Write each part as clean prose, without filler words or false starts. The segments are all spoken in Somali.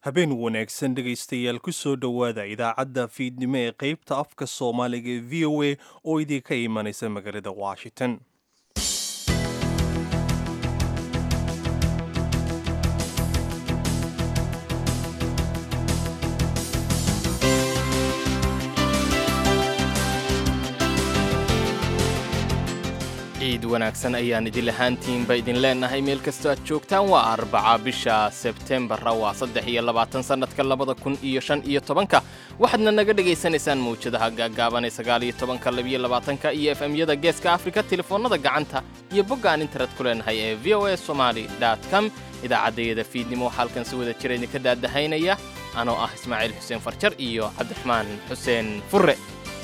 habeen wanaagsan dhegaystayaal ku soo dhowaada idaacadda fiidnimo ee qaybta afka soomaaliga ee v o a oo idinka imanaysa magaalada washington. ciid wanaagsan ayaan idin lahaantiinba idin leenahay meel kastoo aad joogtaan. waa Arbaca bisha Sebtembar waa 23 sanadka 2015 waxaadna naga dhageysanaysaan mawjadaha gaagaaban ee 19 22 iyo FM-yada Geeska Afrika, telefoonada gacanta iyo bogga aan internet ku leenahay ee voasomali.com. idaacaddeeda fiidnimo halkan si wada jir idinka daadahaynaya anoo ah Ismaaciil Xuseen Farjar iyo Cabdiraxmaan Xuseen Furre.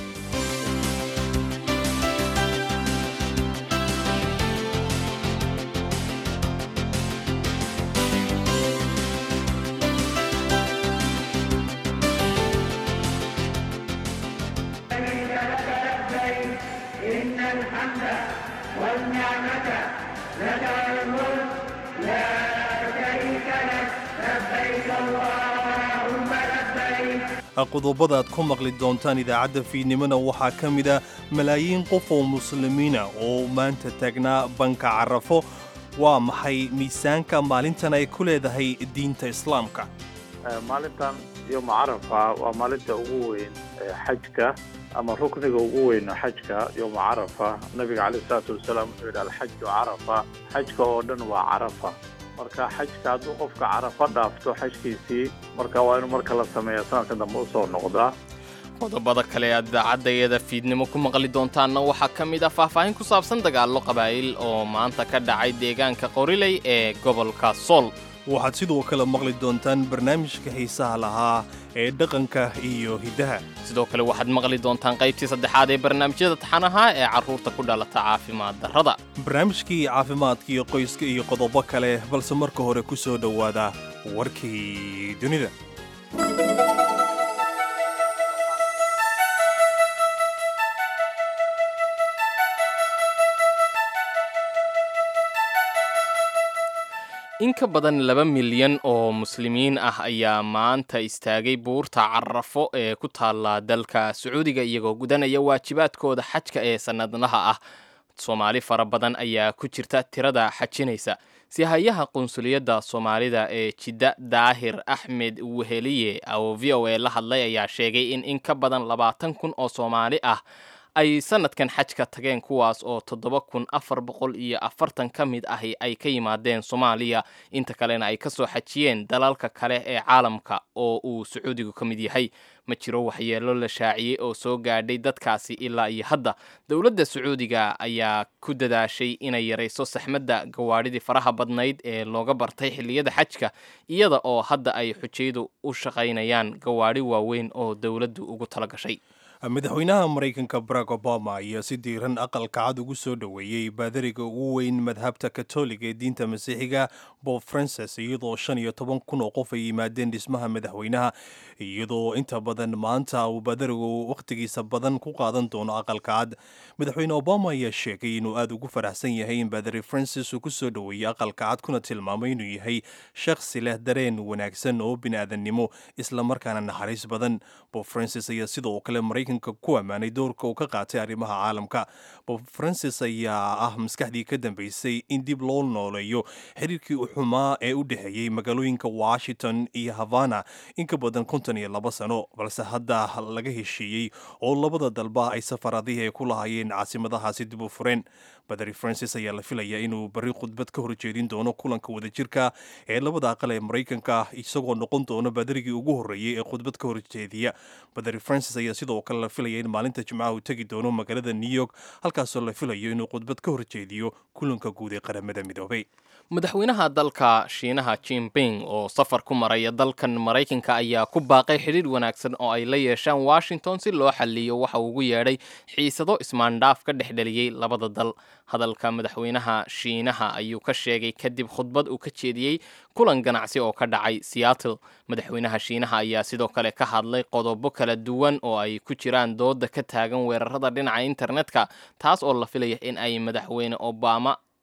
qodobada aad ku maqli doontaan idaacadda fiidnimona waxaa ka mid ah malaayiin qof oo muslimiina oo maanta taagnaa banka Carafo. waa maxay miisaanka maalintan ay ku leedahay diinta islaamka? maalintan yowma carafa waa maalinta ugu weyn xajka ama rukniga ugu weyn xajka yowma carafa. nabiga calayhi salaatu wasalaam wuxuu yidhi alxaju carafa, xajka oo dhan waa carafa. marka xajka hadduu qofka Carafo dhaafto xajkiisii marka waa inuu marka la sameeyo sanadka dambe u soo noqdaa. qodobada kale aad idaacaddeeda fiidnimo ku maqli doontaanna waxaa ka mid ah faahfaahin ku saabsan dagaallo qabaa'il oo maanta ka dhacay deegaanka Qoriley ee gobolka Sool. waxaad sidoo kale maqli doontaan barnaamijka xiisaha lahaa ee dhaqanka iyo hiddaha. sidoo kale waxaad maqli doontaan qaybtii saddexaad ee barnaamijyada taxanaha ee carruurta ku dhalata caafimaad darrada, barnaamijkii caafimaadka iyo qoyska iyo qodobo kale, balse marka hore ku soo dhowaada warkii dunida. in ka badan 2 milyan oo muslimiin ah ayaa maanta istaagay buurta Carafo ee ku taala dalka Sacuudiga iyagoo gudanaya waajibaadkooda xajka ee sanadlaha ah. Soomaali fara badan ayaa ku jirta tirada xajinaysa. sihayaha qunsuliyadda Soomaalida ee Jidda Daahir Axmed Weheliye oo VOA la hadlay ayaa sheegay in ka badan 20,000 oo Soomaali ah ay sanadkan xajka tageen, kuwaas oo 7,440 ka mid ahi ay ka yimaadeen Soomaaliya, inta kalena ay ka soo xajiyeen dalalka kale ee caalamka oo uu Sacuudigu ka mid yahay. ma jiro waxyeello la shaaciyey oo soo gaadhay dadkaasi ilaa iyo hadda. dowladda Sacuudiga ayaa ku dadaashay inay yarayso saxmadda gawaadhidii faraha badnayd ee looga bartay xilliyada xajka, iyada oo hadda ay xujaydu u shaqaynayaan gawaadhi waaweyn oo dowladdu ugu talagashay. madaxweynaha Mareykanka Barack Obama ayaa si diiran aqalka cad ugu soo dhoweeyey baadariga ugu weyn madhabta Katoliga ee diinta Masiixiga Pope Francis, iyadoo 15,000 oo qof ay yimaadeen dhismaha madaxweynaha, iyadoo inta badan maanta uu baadarigu waqtigiisa badan ku qaadan doono aqalka cad. madaxweyne Obama ayaa sheegay inuu aad ugu faraxsan yahay in baadari Francis uu ku soo dhoweeyey aqalka cad, kuna tilmaamay inuu yahay shakhsi leh dareen wanaagsan oo bini'aadanimo isla markaana naxariis badan. Pope Francis ayaa sidoo kale ku ammaanay doorka uu ka qaatay arrimaha caalamka. Pope Francis ayaa ah maskaxdii ka dambeysay in dib loo nooleeyo xiriirkii xumaa ee u dhexeeyey magaalooyinka Washington iyo Havana in ka badan 52 sano, balse hadda laga heshiiyey oo labada dalba ay safaradihii ay ku lahaayeen caasimadahaasi dib u fureen. Badari Francis ayaa la filayaa inuu bari khudbad ka horjeedin doono kulanka wadajirka ee labada aqal ee Mareykanka, isagoo noqon doono badarigii ugu horreeyay ee khudbad ka horjeediya. Badari Francis ayaa sidoo kale la filaya in maalinta Jimcaha uu tagi doono magaalada New York, halkaasoo la filayo inuu khudbad ka horjeediyo kulanka guud ee qaramada midoobay. madaxweynaha dalka Shiinaha Jinping oo safar ku maraya dalkan Mareykanka ayaa ku baaqay xiriir wanaagsan oo ay la yeeshaan Washington si loo xalliyo waxa uu ugu yeedhay xiisado ismaandhaaf ka dhexdheliyey labada dal. hadalka madaxweynaha Shiinaha ayuu ka sheegay kadib khudbad uu ka jeediyey kulan ganacsi oo ka dhacay Seattle. madaxweynaha Shiinaha ayaa sidoo kale ka hadlay qodobo kala duwan oo ay ku jiraan dooda ka taagan weerarada dhinaca internetka, taas oo la filaya in ay madaxweyne Obama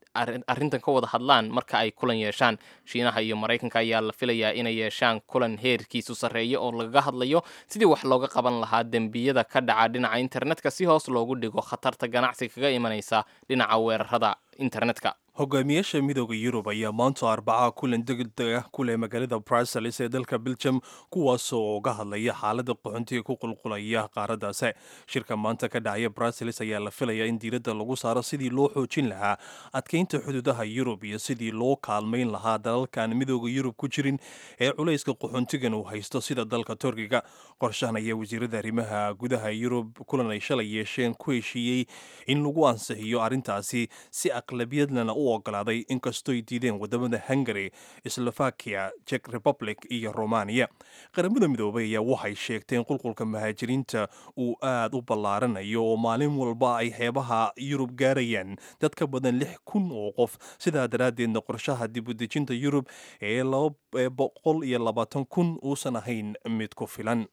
arrintan ka wada hadlaan marka ay kulan yeeshaan. Shiinaha iyo Maraykanka ayaa la filayaa inay yeeshaan kulan heerkiisu sarreeyo oo lagaga hadlayo sidii wax looga qaban lahaa dembiyada ka dhaca dhinaca internetka si hoos loogu dhigo khatarta ganacsi kaga imanaysa dhinaca weerarada internetka. hogaamiyaasha midooda Yurub ayaa maanta Arbaca kulan degdeg ah ku leh magaalada Brussels ee dalka Belgium kuwaasoo uga hadlaya xaaladda qaxoontiga ku qulqulaya qaaraddaasi. Shirka maanta ka dhacaya Brussels ayaa la filayaa in diiradda lagu saaro sidii loo xoojin lahaa adkeynta xuduudaha Yurub iyo sidii loo kaalmayn lahaa dalalkan midooda Yurub ku jirin ee culayska qaxoontigan uu haysto sida dalka Turkiga. Qorshahan ayaa wasiirada arrimaha gudaha Yurub kulan ay shalay yeesheen ku heshiiyey in lagu ansixiyo arrintaasi si aqlabiyadna u ogolaaday inkastoo ay diideen wadamada Hungary, Slovakia, Czech Republic iyo Romania. Qaramada midoobay ayaa waxay sheegteen qulqulka muhaajiriinta uu aad u ballaaranayo oo maalin walba ay xeebaha Yurub gaarayaan dad ka badan 6,000 oo qof. Sidaa daraaddeedna qorshaha dib u dejinta Yurub ee 120,000 uusan ahayn mid ku filan.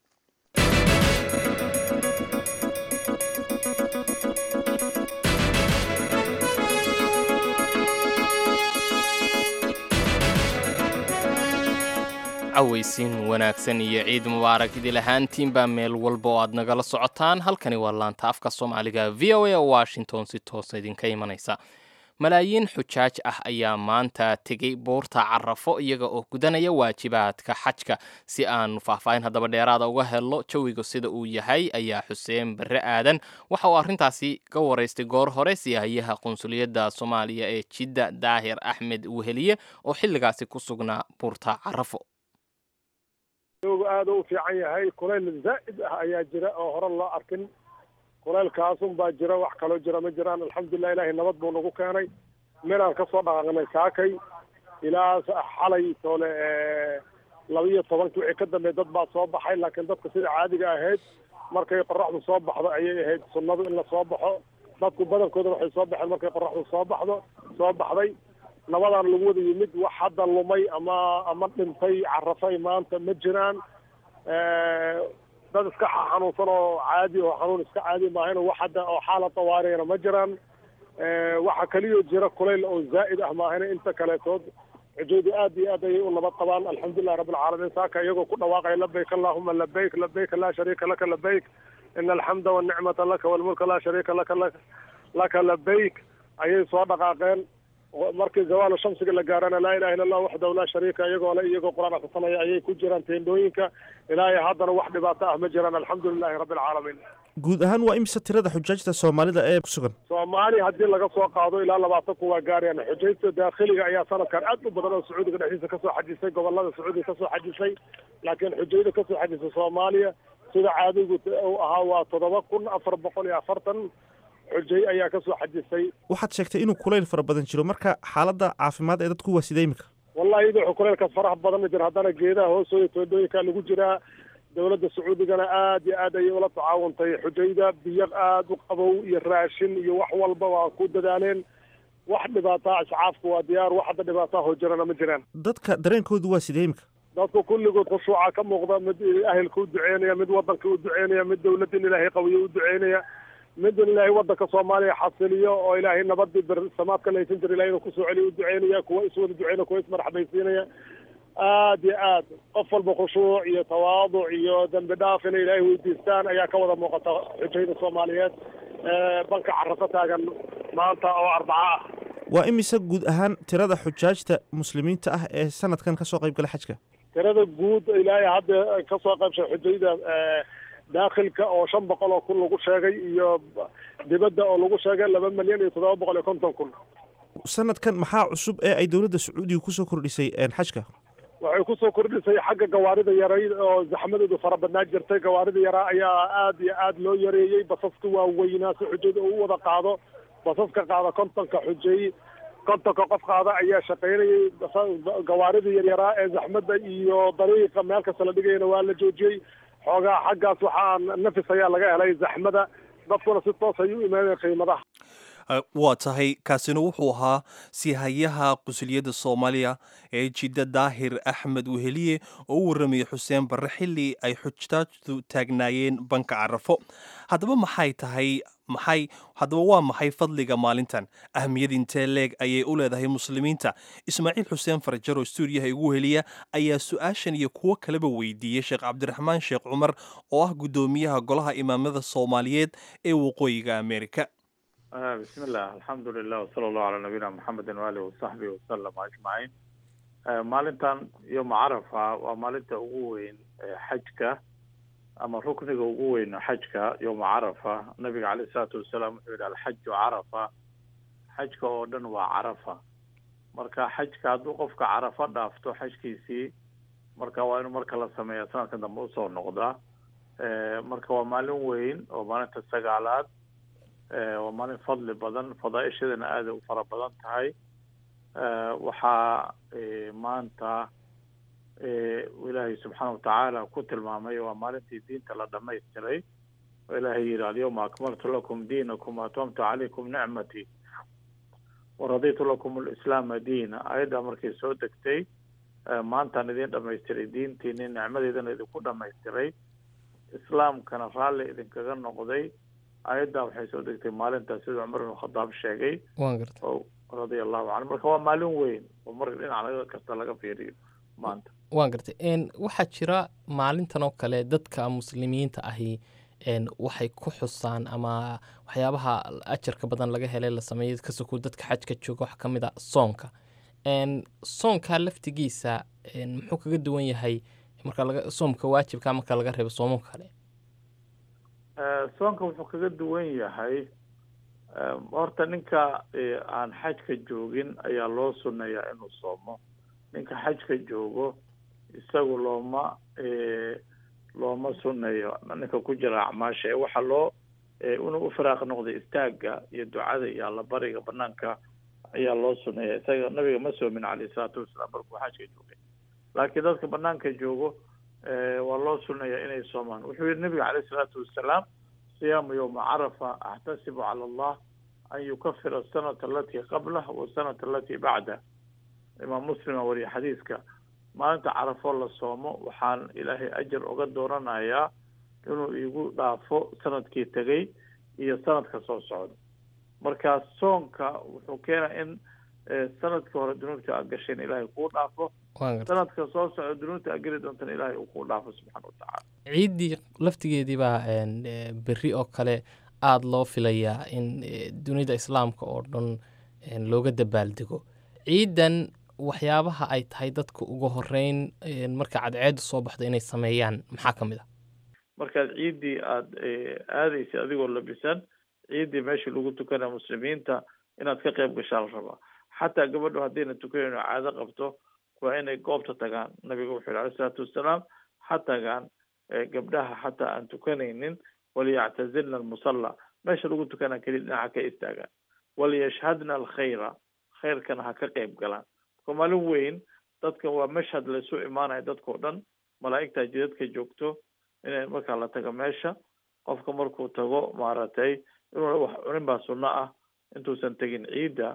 cawaysiin wanaagsan iyo ciid mubaarak idil ahaantiinbaa meel walba oo aad nagala socotaan. Halkani waa laanta afka Soomaaliga VOA oo Washington si toos idinka imanaysa. malaayiin xujaaj ah ayaa maanta tegey buurta Carafo iyaga oo gudanaya waajibaadka xajka. Si aan faahfaahin haddaba dheeraada uga helno jawiga sida uu yahay ayaa Xuseen Barre Aadan waxa uu arrintaasi ka waraystay goor hore siyahayaha qunsuliyadda Soomaaliya ee Jidda Daahir Axmed Weheliye oo xilligaasi ku sugnaa buurta Carafo. aad u fiican yahay kuleyl zaa'id ah ayaa jira oo hore loo arkin. kulaylkaasun baa jira, wax kaloo jira ma jiraan. alxamdulilah ilaahay nabad buu nagu keenay. meelaan ka soo dhaqaaqnay saakay ilaa xalay toole 12 wixii ka dambeey dad baa soo baxay, laakiin dadka sida caadiga ahayd markay qorraxdu soo baxdo ayay ahayd sunnadu in la soo baxo. dadku badankooda waxay soo baxeen markay qorraxdu soo baxday. nabadaan lagu wada yimid, wax hadda lumay ama dhintay Carafay maanta ma jiraan. dad iska xanuunsan oo caadi oo xanuun iska caadi maahan wax hadda oo xaalad tawaariyana ma jiraan. waxa kaliya jira kulayl oo zaa'id ah maahan inta kale tood xuduudi aad iyo aad ay u nabad qabaan. alxamdulillahi rabbil caalamiin. saaka iyagoo ku dhawaaqay labbayk allahumma labbayk labbayk la sharika laka labbayk innal hamda wan ni'mata laka wal mulka la sharika laka labbayk ayay soo dhaqaaqeen. markii zawaalu shamsiga la gaarana laa ilaaha illa allah wahdahu la shariika iyagoo quraan akhrisanaya ayay ku jiraan teendooyinka. ilaahay haddana wax dhibaato ah ma jiraan. alxamdulillahi rabbil caalamiin. guud ahaan waa imisa tirada xujaajta Soomaalida ee ku sugan? Soomaali haddii laga soo qaado ilaa 20 waa gaarayaan. xujaajta daakhiliga ayaa sanadkan aad u badan oo Sacuudiga dhexdiisa ka soo xajisay, gobolada Sacuudiga ka soo xajisay. laakiin xujaajta ka soo xajisay Soomaaliya sida caadigu uu ahaa waa 7,440 xujay ayaa ka soo xajisay. waxaad sheegtay inuu kulayl fara badan jiro, marka xaaladda caafimaad ee dadku waa sidee imika? wallahi idoo kulaylka faraha badan jira, haddana geedaha hoostooda teendooyinka lagu jiraa. dowladda Sacuudigana aad iyo aad ayay ula tacaawuntay xujayda. biyo aad u qabow iyo raashin iyo wax walba waa ku dadaaleen. wax dhibaataa iscaafku waa diyaar, wax hadda dhibaataa hoo jirana ma jiraan. dadka dareenkoodu waa sidee imika? dadku kulligood khushuuca ka muuqda, mid ahelka u duceynaya, mid wadanka u duceynaya, mid dowladda in ilaahay qawiyo u duceynaya, mid in ilaahay wadanka Soomaaliya xasiliyo oo ilaahay nabadii samaadka laysan jir ilaahay ku soo celiyo u duceynaya. kuwa iswada duceynaya, kuwa ismarxabaysiinaya. aad iyo aad qof walba khushuuc iyo tawaaduc iyo dambi dhaaf inay ilaahay weydiistaan ayaa ka wada muuqata xujayda Soomaaliyeed banka Carafo taagan maanta oo Arbaca ah. waa imisa guud ahaan tirada xujaajta muslimiinta ah ee sanadkan ka soo qayb gala xajka? tirada guud ilaahay hadda ka soo qaybshay xujayda daakhilka oo 500 oo kun lagu sheegay iyo dibadda oo lagu sheegay 2,750,000. sanadkan maxaa cusub ee ay dowladda Sacuudiga ku soo kordhisay xajka? waxay ku soo kordhisay xagga gawaarida yaray oo zaxmadoodu fara badnaa jirtay. gawaarida yaraa ayaa aad iyo aad loo yareeyey. basaska waa weynaa si xujada uu wada qaado. basaska qaada 50 xujay, 50 qof qaada ayaa shaqaynayay. gawaarida yaryaraa ee zaxmada iyo dariiqa meel kasta la dhigayna waa la joojiyey. xoogaa xaggaas waxaa nafis ayaa laga helay zaxmada. dadkuna si toos ay u imaadeen qiimadaha. waa tahay kaasina wuxuu ahaa siihayaha qusuliyadda soomaaliya ee jidda daahir axmed weheliye oo u warramayay xuseen barre xilli ay xujaajtu taagnaayeen banka carafo haddaba waa maxay fadliga maalintan ahmiyad intee leeg ayay u leedahay muslimiinta ismaaciil xuseen farjar oo stuudiyaha igu heliya ayaa su-aashan iyo kuwo kaleba weydiiyey sheekh cabdiraxmaan sheekh cumar oo ah guddoomiyaha golaha imaamada soomaaliyeed ee waqooyiga amerika. بسم الله الحمد لله وصلى الله على نبينا محمد وآله وصحبه وسلم أجمعين. maalintan يوم عرفة waa maalinta ugu weyn xajka ama rukniga ugu weyn xajka يوم عرفة nabiga عليه الصلاة والسلام wuxuu yidhi alxaju carafa xajka oo dhan waa carafa marka xajka hadduu qofka carafa dhaafto xajkiisii marka waa inuu marka la sameeya sanadka dambe usoo noqdaa marka waa maalin weyn oo maalinta sagaalaad waa maalin fadli badan fadaaishadana aada u fara badan tahay waxaa maanta ilaahay subxaana watacaala ku tilmaamay waa maalintii diinta la dhamaystiray oo ilaahay yidhi alyawma akmaltu lakum diinakum waatmamtu calaykum nicmatii waraditu lakum alislaama diina ayaddaa markay soo degtay maantaan idin dhamaystiray diintiini nicmadeedana idinku dhamaystiray islaamkana raalli idinkaga noqday ayaddaa waxay soo degtay maalintaas sida cumar ibn khadaab sheegay radia allahu canhu marka waa maalin weyn oo marka dhinac kasta laga fiiriyo maanta waan gartay waxaa jira maalintan oo kale dadka muslimiinta ahi waxay ku xusaan ama waxyaabaha ajarka badan laga helay la sameeyay kasoo dadka xajka jooga wax ka mid a soonka soonka laftigiisa muxuu kaga duwan yahay marka soomka waajibka marka laga reebo soomo kale soonka wuxuu kaga duwan yahay horta ninka aan xajka joogin ayaa loo sunneeyaa inuu soomo ninka xajka joogo isagu looma sunneeyo ninka ku jira acmaasha waxa loo inuu u firaaq noqday istaagga iyo ducada iyo allabariga banaanka ayaa loo sunneeya isaga nabiga ma soomin calayhi salaatu wasalaam markuu xajka joogay laakiin dadka banaanka joogo waa loo sunneeyaa inay soomaan wuxuu yidhi nabiga calayhi salaatu wasalaam صيام يوم عرفة أحتسب على الله أن يكفر السنة التي قبله والسنة التي بعده إمام مسلم وري حديثك ما أنت عرفوا الله صومه وحان إلهي أجر أقدرنا يا إنه يقول ضعفوا سنة كي تجي هي سنة كسر سعود مركز صومك وحكينا إن سنة كهر الدنيا تأجشين إلهي يقول ضعفه سنة كسر سعود الدنيا تأجرد أنت إلهي يقول ضعفه سبحانه وتعالى ciiddii laftigeedii baa berri oo kale aada loo filayaa in dunida islaamka oo dhan looga dabaaldego ciidan waxyaabaha ay tahay dadka ugu horeyn marka cadceedu soo baxdo inay sameeyaan maxaa ka mid ah markaad ciiddii aada aadaysa adigoo labisan ciiddii meeshii lagu tukanaya muslimiinta inaad ka qayb gashaa la rabaa xataa gabadho haddayna tukanayno caado qabto waa inay goobta tagaan nabiga wuxuu yihi alayhi salaatu wasalaam ha tagaan gabdhaha xataa aan tukanaynin waliyactazilna almusalla meesha lagu tukanaa keliya dhinaca ka istaagaan waliyashhadna alkhayra khayrkana ha ka qayb galaan marka maalin weyn dadka waa mashhad laysu imaanaya dadkao dhan malaa'igtaa jidadka joogto inay markaa la tago meesha qofka markuu tago maaragtay inuu wax cunin baa sunno ah intuusan tegin ciidda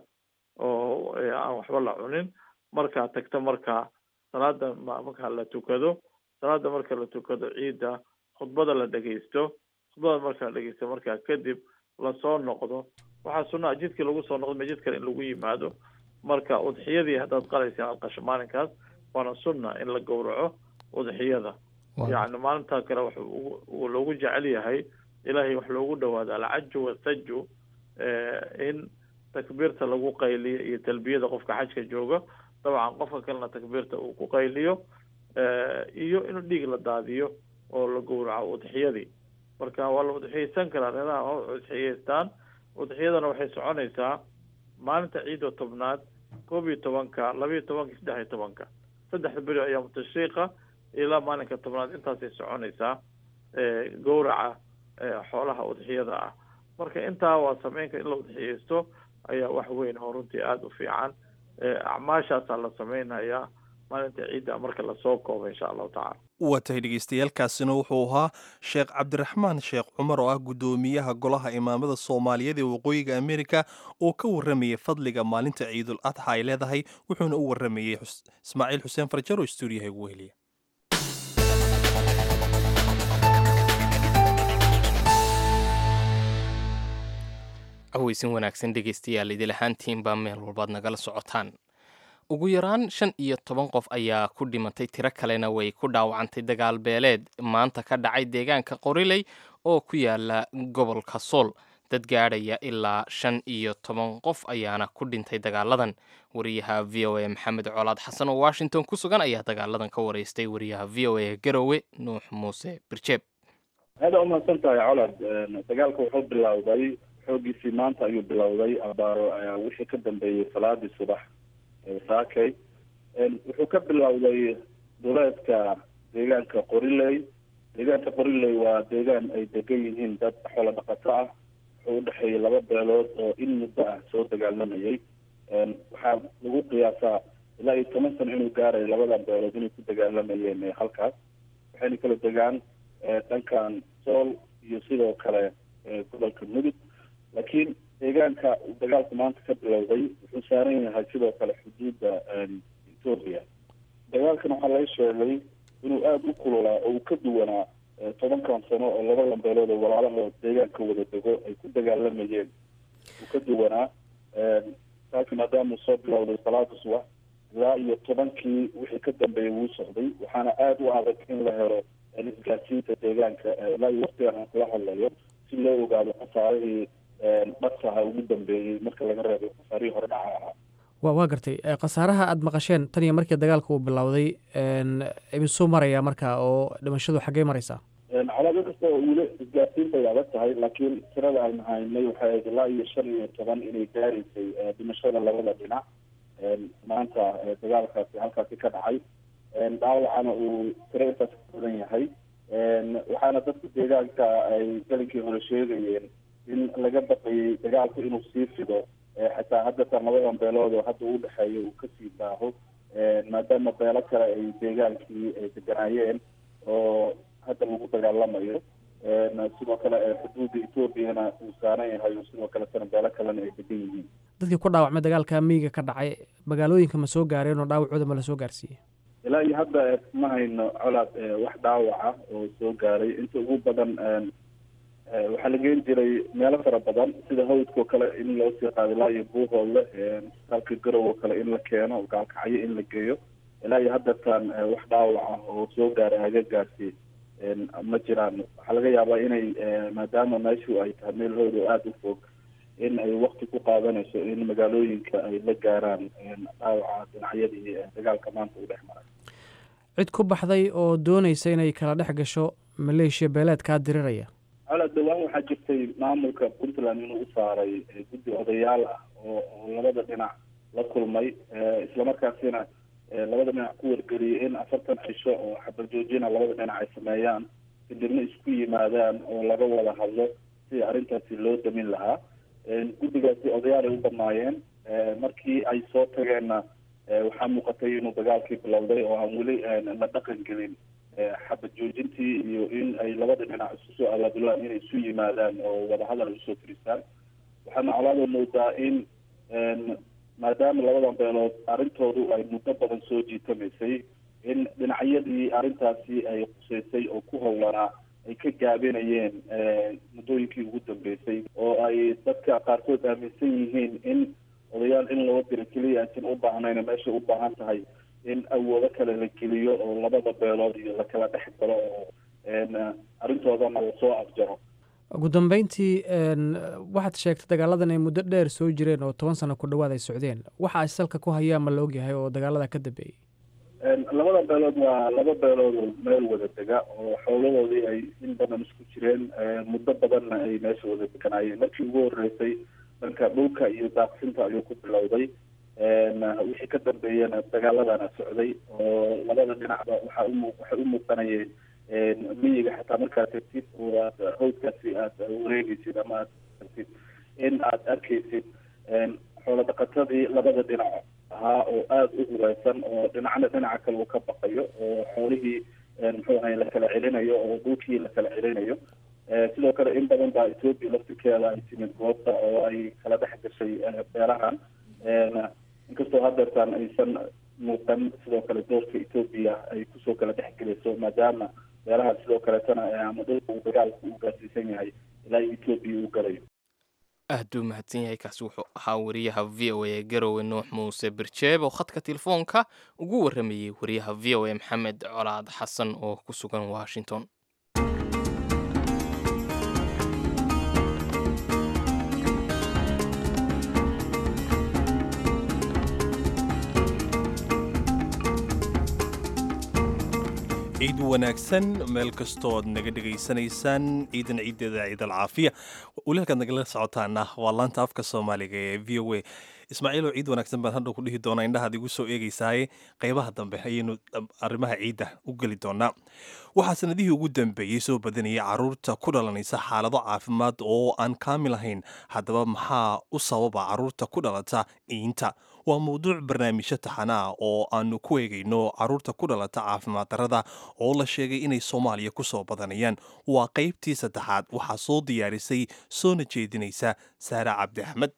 oo aan waxba la cunin markaa tagta markaa salaada markaa la tukado salaada marka la tukado ciidda khudbada la dhegaysto khudbada marka la dhegaysto markaa kadib lasoo noqdo waxaa sunnaa jidkii lagu soo noqdo jid kale in lagu yimaado marka udxiyadii haddaad qalaysa inaad qasho maalinkaas waana sunna in la gowraco udxiyada yacni maalintaa kale wuxuu loogu jecel yahay ilaahay wax loogu dhawaado alcaju wasaju in takbiirta lagu qayliyo iyo talbiyada qofka xajka jooga dabcan qofka kalena takbiirta uu ku qayliyo iyo inuu dhiig la daadiyo oo la gowraco udxiyadii marka waa la udxiyeysan karaa reeraha oo udxiyeystaan udxiyadana waxay soconaysaa maalinta ciidda tobnaad 11 12 13 saddexda beri ayaa mutashriiqa ilaa maalinka tobnaad intaasay soconaysaa gowraca xoolaha udxiyada ah marka intaa waa sameynka in la udxiyeysto ayaa wax weyn oo runtii aada u fiican acmaashaasaa la sameynayaa maalinta ciidda marka lasoo koobo insha allahu tacala. waa tahay dhegeystayaaalkaasina wuxuu ahaa sheekh cabdiraxmaan sheekh cumar oo ah guddoomiyaha golaha imaamada soomaaliyeed ee waqooyiga amerika oo ka warramayay fadliga maalinta ciidul adxa ay leedahay wuxuuna u warramayey ismaaciil xuseen farjar oo stuudiyaha ugu heliya. caweysin wanaagsan dhegeystayaal idil ahaantiinbaa meel walbaad nagala socotaan. ugu yaraan 15 qof ayaa ku dhimatay, tiro kalena way ku dhaawacantay dagaal beeleed maanta ka dhacay deegaanka Qoriley oo ku yaala gobolka Sool. dad gaadhaya ilaa 15 qof ayaana ku dhintay dagaaladan. wariyaha VOA Maxamed Colaad Xasan oo Washington ku sugan ayaa dagaaladan ka wareystay wariyaha VOA Garowe Nuux Muuse Birjeeb. هذا ما سنت يا علاد دجالك wuxuu bilowday xoogiisii maanta ayuu bilowday abaaro wixii ka dambeeyay salaadii subax saakay wuxuu ka bilowday duleedka deegaanka Qoriley. deegaanka Qoriley waa deegaan ay degan yihiin dad xoolo dhaqato ah oo u dhaxeeya laba beelood oo in muddo ah soo dagaalamayay. waxaa lagu qiyaasaa ilaa 10 sano inuu gaaray labada beelood inay ku dagaalamayeen halkaas. waxayna kala degaan dhankan Sool iyo sidoo kale gobolka Mudug. laakiin deegaanka dagaalku maanta ka bilowday wuxuu saaran yahay sidoo kale xuduudda Ethiopia. dagaalkan waxaa laga sheegay inuu aada u kululaa oo uu ka duwanaa 10 sano oo labada beelood oo walaalaha deegaanka wada dego ay ku dagaalamayeen. uu ka duwanaa laakiin maadaama soo bilowday salaada subax ilaa iyo 10kii wixii ka dambeeyay wuu socday. waxaana aada u adag in la helo isgaarsiinta deegaanka ilaa iyo waqtigan aan kula hadlayo si loo ogaado khasaarihii dhaqsaha ugu dambeeyey marka laga reebo khasaarihii hore dhaca ahaa. waa gartay khasaaraha aad maqasheen tan iyo markii dagaalka uu bilowday imisuu maraya marka oo dhimashadu xaggee maraysaa? calaamad kasta oo weli isgaarsiinta ay adag tahay laakiin tirada aan haynay waxay ahayd ilaa iyo 15 inay gaaraysay dhimashada labada dhinac maanta dagaalkaasi halkaasi ka dhacay. dhaawacana uu tiradaas ka badan yahay. waxaana dadka deegaanka ay galinkii hore sheegayeen in laga baqayay dagaalku inuu sii fido xataa haddatan labadan beelood oo hadda u dhexeeya uu kasii baaho maadaama beelo kale ay deegaankii ay deganaayeen oo hadda lagu dagaalamayo. sidoo kale xuduudda Ethiopiana uu saaran yahay sidoo kale beelo kalena ay degan yihiin. dadkii ku dhaawacmay dagaalka miyiga ka dhacay magaalooyinka ma soo gaareen oo dhaawacooda ma la soo gaarsiiyey? ilaa iyo hadda ma hayno colaad wax dhaawaca oo soo gaaray. inta ugu badan waxaa la geyn jiray meelo fara badan sida hawdkoo kale in loo sii qaado ilaa iyo buuhoodle isbitaalka Garowe oo kale in la keeno oo gaalkacyo in la geeyo. ilaa iyo haddatan wax dhaawaca oo soo gaaray agagaasi ma jiraan. waxaa laga yaabaa inay maadaama meeshu ay tahay meel hawd oo aada u fog in ay waqti ku qaadanayso in magaalooyinka ay la gaaraan dhaawaca dhinacyadii dagaalka maanta u dhex maray. cid ku baxday oo doonaysa inay kala dhex gasho maleeshiya beeleedkaa diriraya? ala dhawaan waxaa jirtay maamulka Puntland inuu u saaray guddi odayaal ah oo labada dhinac la kulmay islamarkaasina labada dhinac ku wargeliyay in 40 cisho oo xabad joojina labada dhinac ay sameeyaan kadibna isku yimaadaan oo laga wada hadlo si arrintaasi loo damin lahaa. guddigaasi odayaal ay u dhammaayeen. markii ay soo tageenna waxaa muuqatay inuu dagaalkii bilowday oo aan weli la dhaqan gelin xabad joojintii iyo in ay labada dhinac isu soo alaabulaan inay isu yimaadaan oo wadahadal usoo tiristaan. waxaana colaado moodaa in maadaama labadan beelood arrintoodu ay muddo badan soo jiitamaysay in dhinacyadii arrintaasi ay quseysay oo ku howlanaa ay ka gaabinayeen muddooyinkii ugu dambeysay oo ay dadka qaarkood aaminsan yihiin in odayaal in loo diro keliya aysan u baahnayna meesha u baahan tahay in awoodo kale la geliyo oo labada beelood iyo lakala dhex galo oo arrintoodana lasoo afjaro. ugu dambeyntii waxaad sheegtay dagaaladan ay muddo dheer soo jireen oo 10 sano ku dhawaad ay socdeen. waxa ay salka ku hayaan ma la ogyahay oo dagaalada ka dambeeyey? labada beelood waa laba beelood oo meel wada dega oo xooladoodii ay in badan isku jireen muddo badanna ay meesha wada deganaayeen. markii ugu horeysay dhanka dhulka iyo daaqsinta ayuu ku bilowday. wixii ka dambeeyana dagaaladana socday oo labada dhinacba waxay u muuqanayeen miyiga xataa markaa tagtid oo aad hawdkaasi aad wareegaysid ama aad tagtid in aad arkaysid xoolo dhaqatadii labada dhinac ahaa oo aada u huraysan oo dhinaca kale uu ka baqayo oo xoolihii muxuu ahay la kala celinayo oo dhulkii la kala celinayo. sidoo kale in badan baa Ethiopia laftirkeeda ay timid goobta oo ay kala dhex gashay beerahan. inkastoo haddeertaan aysan muuqan sidoo kale doorka Ethiopia ay kusoo kala dhex gelayso maadaama beeraha sidoo kaletana ama dhulka uu dagaalku u gaarsiisan yahay ilaa Ethiopia uu galayo. aad u mahadsan yahay. kaasi wuxuu ahaa wariyaha v o a garowe nuux muuse birjeeb oo khadka telefoonka ugu waramayey wariyaha v o a maxamed colaad xasan oo ku sugan Washington. ciid wanaagsan meel kastood naga dhegaysanaysaan ciidan ciideeda ciid alcaafiya weli halkaad nagala socotaana waa laanta afka soomaaliga ee v o a ismaaciiloo ciid wanaagsan baan hadhow ku dhihi doonaa indhahaad igu soo eegaysaaye qaybaha dambe ayaynu arrimaha ciidda u geli doonaa. waxaa sanadihii ugu dambeeyey soo badanayay caruurta ku dhalanaysa xaalado caafimaad oo aan kaamil ahayn. haddaba maxaa u sababa caruurta ku dhalata iinta? waa mawduuc barnaamijyo taxana ah oo aanu ku eegayno caruurta ku dhalata caafimaad darrada oo la sheegay inay Soomaaliya ku soo badanayaan. waa qaybtii saddexaad. waxaa soo diyaarisay soona jeedinaysa Saara Cabdi Axmed.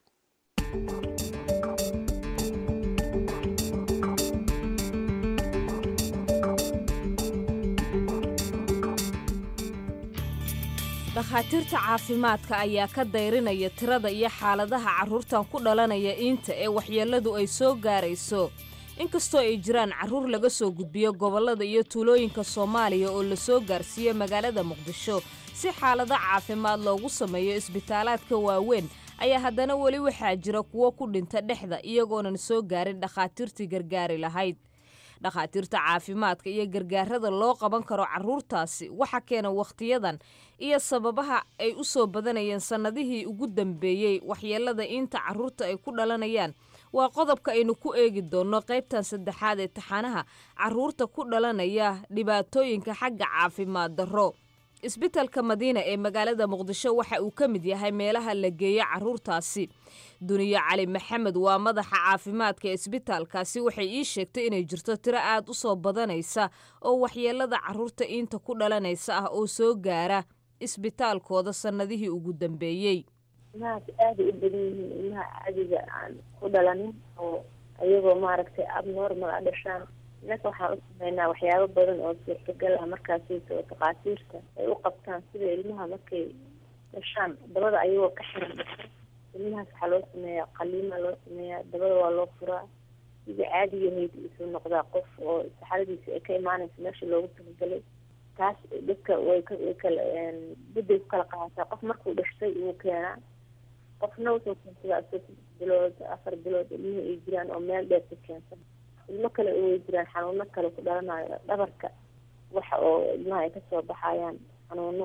dhakhaatiirta caafimaadka ayaa ka dayrinaya tirada iyo xaaladaha carruurtan ku dhalanaya iinta ee waxyeelladu ay soo gaarayso. inkastoo ay jiraan carruur laga soo gudbiyo gobollada iyo tuulooyinka Soomaaliya oo la soo gaarsiiyo magaalada Muqdisho si xaalado caafimaad loogu sameeyo isbitaalaadka waaweyn, ayaa haddana weli waxaa jira kuwo ku dhinta dhexda iyagoonan soo gaarin dhakhaatiirtii gargaari lahayd. dhakhaatiirta caafimaadka iyo gargaarada loo qaban karo carruurtaasi waxa keena wakhtiyadan iyo sababaha ay u soo badanayeen sannadihii ugu dambeeyey waxyeellada inta carruurta ay ku dhalanayaan waa qodobka aynu ku eegi doonno qaybtan saddexaad ee taxanaha carruurta ku dhalanaya dhibaatooyinka xagga caafimaad darro. isbitaalka Madiina ee magaalada Muqdisho waxa uu ka mid yahay meelaha la geeyo carruurtaasi. Duniya Cali Maxamed waa madaxa caafimaadka ee isbitaalkaasi. waxay ii sheegtay inay jirto tiro aad u soo badanaysa oo waxyeellada carruurta inta ku dhalanaysa ah oo soo gaara isbitaalkooda sannadihii ugu dambeeyey. ilmahaas aad u badan yihiin ilmaha caadiga aan ku dhalanin oo ayagoo maaragtay abnormal a dhashaan. innaka waxaan u sameynaa waxyaabo badan oo suurtagal ah markaasayto dhakhaatiirta ay u qabtaan sida ilmaha markay dhashaan dabada ayagoo ka xiran dhasha ilmahaas waxaa loo sameeyaa qaliima loo sameeyaa dabada waa loo furaa sidii caadigahayd isuu noqdaa qof oo saxaradiisa ay ka imaanaysa meesha loogu talagalay. taas dadka way kala bedday ku kala qaadataa. qof markuu dhashtay wuu keenaa, qofna wuxuu keensadaa 6 bilood 4 bilood ilmihii ay jiraan oo meel dheer ka keensan. ilmo kale way jiraan xanuuno kale ku dhalanayo dhabarka waxa oo ilmaha ay kasoo baxayaan xanuuno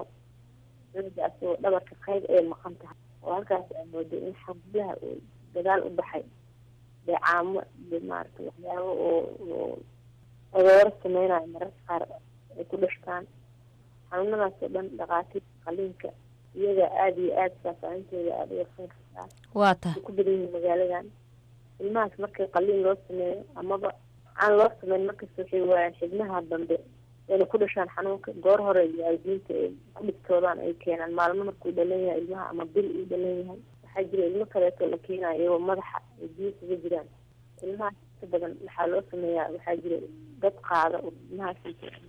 asagoo dhabarka qayb ay maqan tahay oo halkaas ay moodo in xablaha uu dagaal u baxay deecaamo maaragtay waxyaabo oo adooro sameynayo mararka qaar ay ku dhashtaan. xanuunadaas oo dhan dhakhaatiirta qaliinka iyaga aada iyo aada faahfaahintooda aada u warsan kartaa. waa tahay ku badan yihiin magaaladan. ilmahaas markii qaliin loo sameeyo amaba aan loo sameyn markasta waxay waayaan xibnaha dambe ayna ku dhashaan xanuunka goor hore iyo aydiinta ay ku dhibtoodaan ay keenaan maalmo markuu dhalan yahay ilmaha ama bil uu dhalan yahay. waxaa jira ilmo kaleeto la keenayo iyagoo madaxa ay biyo kaga jiraan. ilmahaas inta badan waxaa loo sameeyaa waxaa jira dad qaada oo ilmahaas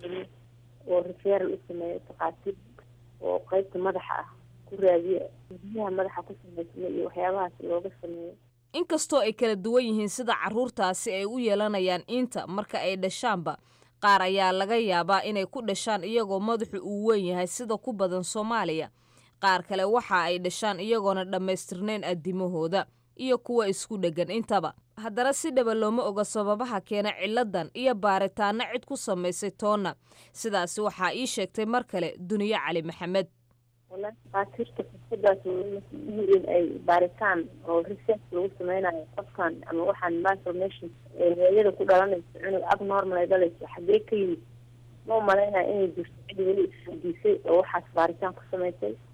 oo referal u sameeyo dhakhaatiir oo qaybta madaxa ah ku raadiya biyaha madaxa ku sameysma iyo waxyaabahaas looga sameeyo. inkastoo ay kala duwan yihiin sida carruurtaasi ay u yeelanayaan inta marka ay dhashaanba, qaar ayaa laga yaabaa inay ku dhashaan iyagoo madaxu uu weyn yahay sida ku badan Soomaaliya. qaar kale waxa ay dhashaan iyagoona dhammaystirnayn addimahooda iyo kuwa isku dheggan intaba. haddana si dhaba looma oga sababaha keena ciladan iyo baaritaano cid ku samaysay toonna. sidaasi waxaa ii sheegtay mar kale Duniya Cali Maxamed. dhakhaatiirta fursadaas in ay baaritaan oo research lagu sameynayo qofkan ama waxaan malformation hooyada ku dhalanayso inuu abnormal ay dhalayso xaggee ka yimid ma umaleynaya inay jirto cid weli isfadiisay oo waxaas baaritaan ku samaysay.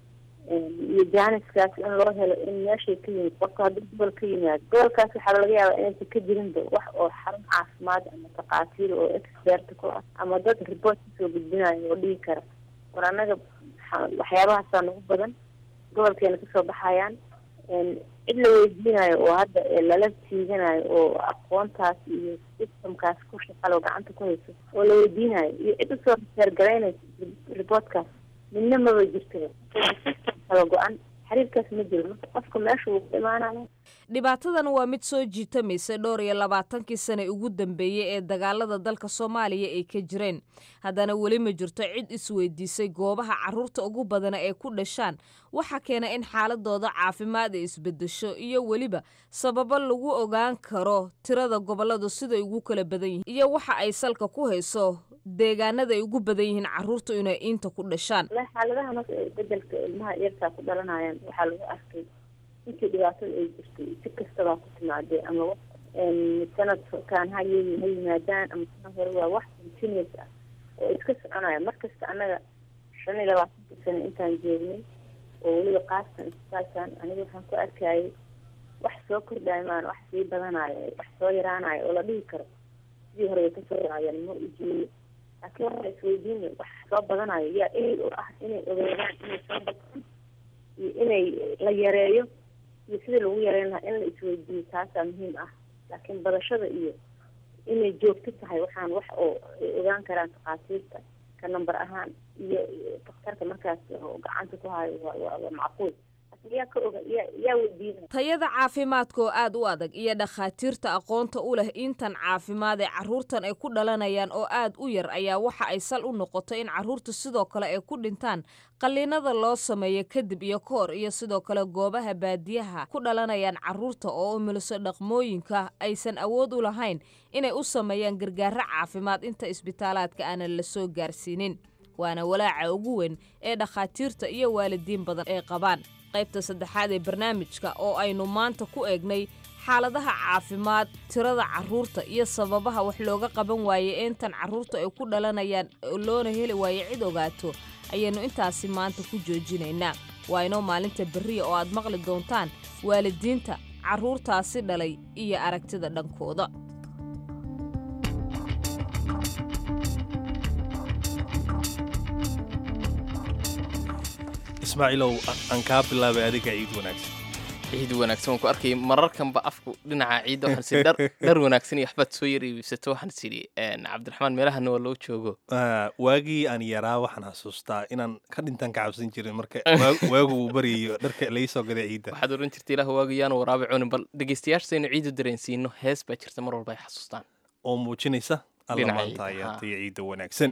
iyo jaaniskaas in loo helo in meeshay ka yimid qofka haddii gobol ka yimaado gobolkaas waxaa laga yaabaa inaysan ka jirinba wax oo xarun caafimaad ama takhaatiir oo expert ku ah ama dad report kasoo gudbinayo oo dhihi kara war annaga waxyaabahaasaa nagu badan gobolkeena kasoo baxayaan cid la weydiinayo oo hadda lala tiiganayo oo aqoontaas iyo systemkaas ku shaqalo gacanta ku hayso oo la weydiinayo iyo cid usoo researgaraynaysa reportkaas midna maba jirtaba kala go-an xiriirkaas ma jiro marka qofka meesha uu ku imaanayo dhibaatadan waa mid soo jiitamaysa dhowr iyo 20 sane ugu dambeeyey ee dagaalada dalka Soomaaliya ay ka jireen haddana weli ma jirto cid isweydiisay goobaha carruurta ugu badan ee ku dhashaan waxa keena in xaaladooda caafimaad ay isbedesho iyo weliba sababo lagu ogaan karo tirada goboladu sida ugu kala badan yihiin iyo waxa ay salka ku hayso deegaanada ay ugu badan yihiin carruurtu inay inta ku dhashaan xaaladaha bedelka ilmaha yarka ku dhalanayaan waxaa lagu arkay intii dhibaatada ay jirtay si kastaba ku timaadee ama sanadkan ha yimaadaan ama sanad hore waa wax continuous ah oo iska soconaya markasta annaga 25 sano intaan joognay oo weliba qaastan isbitaalkan aniga waxaan ku arkayay wax soo kordhaya maan wax sii badanayo wax soo yaraanayo oo la dhihi karo sidii hore ka soo raayeen ma ujiyo laakiin waxay isweydiinay wax soo badanayo yaa ehel u ah inay ogaadaan inay soo badaan iyo inay la yareeyo iyo sidii lagu yareyn lahaa in la isweydiiyo taasaa muhiim ah laakiin badashada iyo inay joogto tahay waxaan wax oo ay ogaan karaan takhaatiirta ka number ahaan iyo daktarka markaas oo gacanta ku hayo waa macquul tayada caafimaadka oo aad u adag iyo dhakhaatiirta aqoonta u leh intan caafimaad ee carruurtan ay ku dhalanayaan oo aad u yar ayaa waxa ay sal u noqoto in carruurta sidoo kale ay ku dhintaan qalliinada loo sameeyo kadib iyo ka hor iyo sidoo kale goobaha baadiyaha ku dhalanayaan carruurta oo umiliso dhaqmooyinka aysan awood u lahayn inay u sameeyaan gargaaro caafimaad inta isbitaalaadka aanan la soo gaarsiinin waana walaaca ugu weyn ee dhakhaatiirta iyo waalidiin badan ay qabaan qaybta saddexaad ee barnaamijka oo aynu maanta ku eegnay xaaladaha caafimaad tirada carruurta iyo sababaha wax looga qaban waayey intan carruurta ay ku dhalanayaan loona heli waayo cid ogaato ayaynu intaasi maanta ku joojinaynaa waa inoo maalinta berriya oo aad maqli doontaan waalidiinta carruurtaasi dhalay iyo aragtida dhankooda ismaaciilow aan kaa bilaabay adiga ciid wanaagsan waan ku arkay mararkanba afku dhinaca ciidda waxaan si dhar wanaagsan iyo waxbaad soo yar iibsato waxaan sidhi cabdiraxmaan meelahana waa loo joogo waagii aan yaraa waxaan xasuustaa inaan ka dhintaan ka cabsan jirin marka waagu uu baryayo dharka lai soo gaday ciidda waxaad oran jirta ilaah waagiyaanu waraabi cunin bal dhegeystayaashaynu ciidu dareensiino hees baa jirta mar walba ay xasuustaan oo muujinaysa alla maanta ayaa tayo ciidda wanaagsan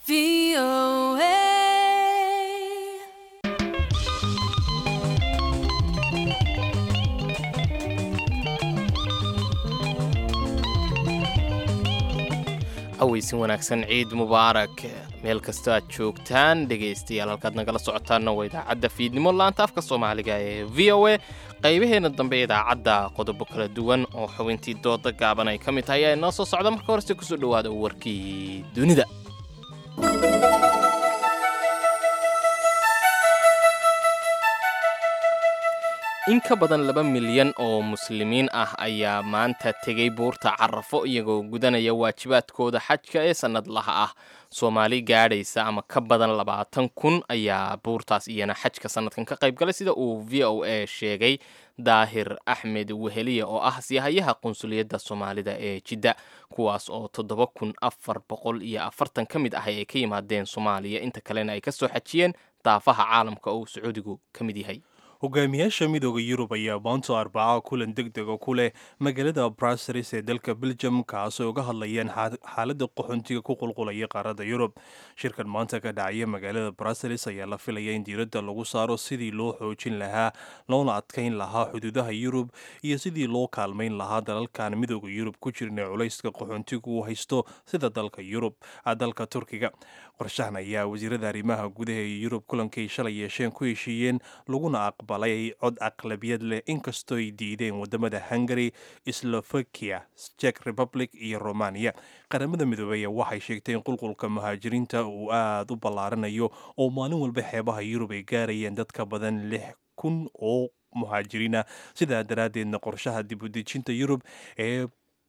aweysin wanaagsan ciid mubaarak meel kastoo aad joogtaan dhegaystayaal halkaad nagala socotaanna waa idaacadda fiidnimo laanta afka soomaaliga ee v o a qaybaheena dambe idaacadda qodobo kala duwan oo xubintii dooda gaaban ay ka mid tahay ayaa inoo soo socda marka horese kusoo dhowaada warkii dunida. in ka badan 2 milyan oo muslimiin ah ayaa maanta tegay buurta Carafo iyagoo gudanaya waajibaadkooda xajka ee sanadlaha ah. Soomaali gaadhaysa ama ka badan 20,000 ayaa buurtaas iyana xajka sanadkan ka qayb galay sida uu VOA sheegay Daahir Axmed Weheliye oo ah siyahayaha qunsuliyadda Soomaalida ee Jidda, kuwaas oo 7,440 ka mid ah ay ka yimaadeen Soomaaliya, inta kalena ay ka soo xajiyeen daafaha caalamka oo Sacuudigu ka mid yahay. hogaamiyaasha midooda Yurub ayaa maanta Arbaca kulan degdeg ku leh magaalada Brussels ee dalka Belgium kaas oo uga hadlayaan xaaladda qaxoontiga ku qulqulaya qaaradda Yurub. Shirkan maanta ka dhacaya magaalada Brussels ayaa la filayaa in diiradda lagu saaro sidii loo xoojin lahaa loona adkeyn lahaa xuduudaha Yurub iyo sidii loo kaalmayn lahaa dalalkan midooda Yurub ku jirna culayska qaxoontigu uu haysto sida dalka Turkiga. Qorshahan ayaa wasiirada arrimaha gudaha ee Yurub kulankii shalay yeesheen ku heshiiyeen laguna balay cod aqlabiyad leh inkastoo ay diideen wadamada Hungary, Slovakia, Czech Republic iyo Romania. Qaramada midoobay waxay sheegtay in qulqulka muhaajiriinta uu aad u ballaaranayo oo maalin walba xeebaha Yurub ay gaarayeen dad ka badan 6,000 oo muhaajiriina. Sidaa daraaddeedna qorshaha dib u dejinta Yurub ee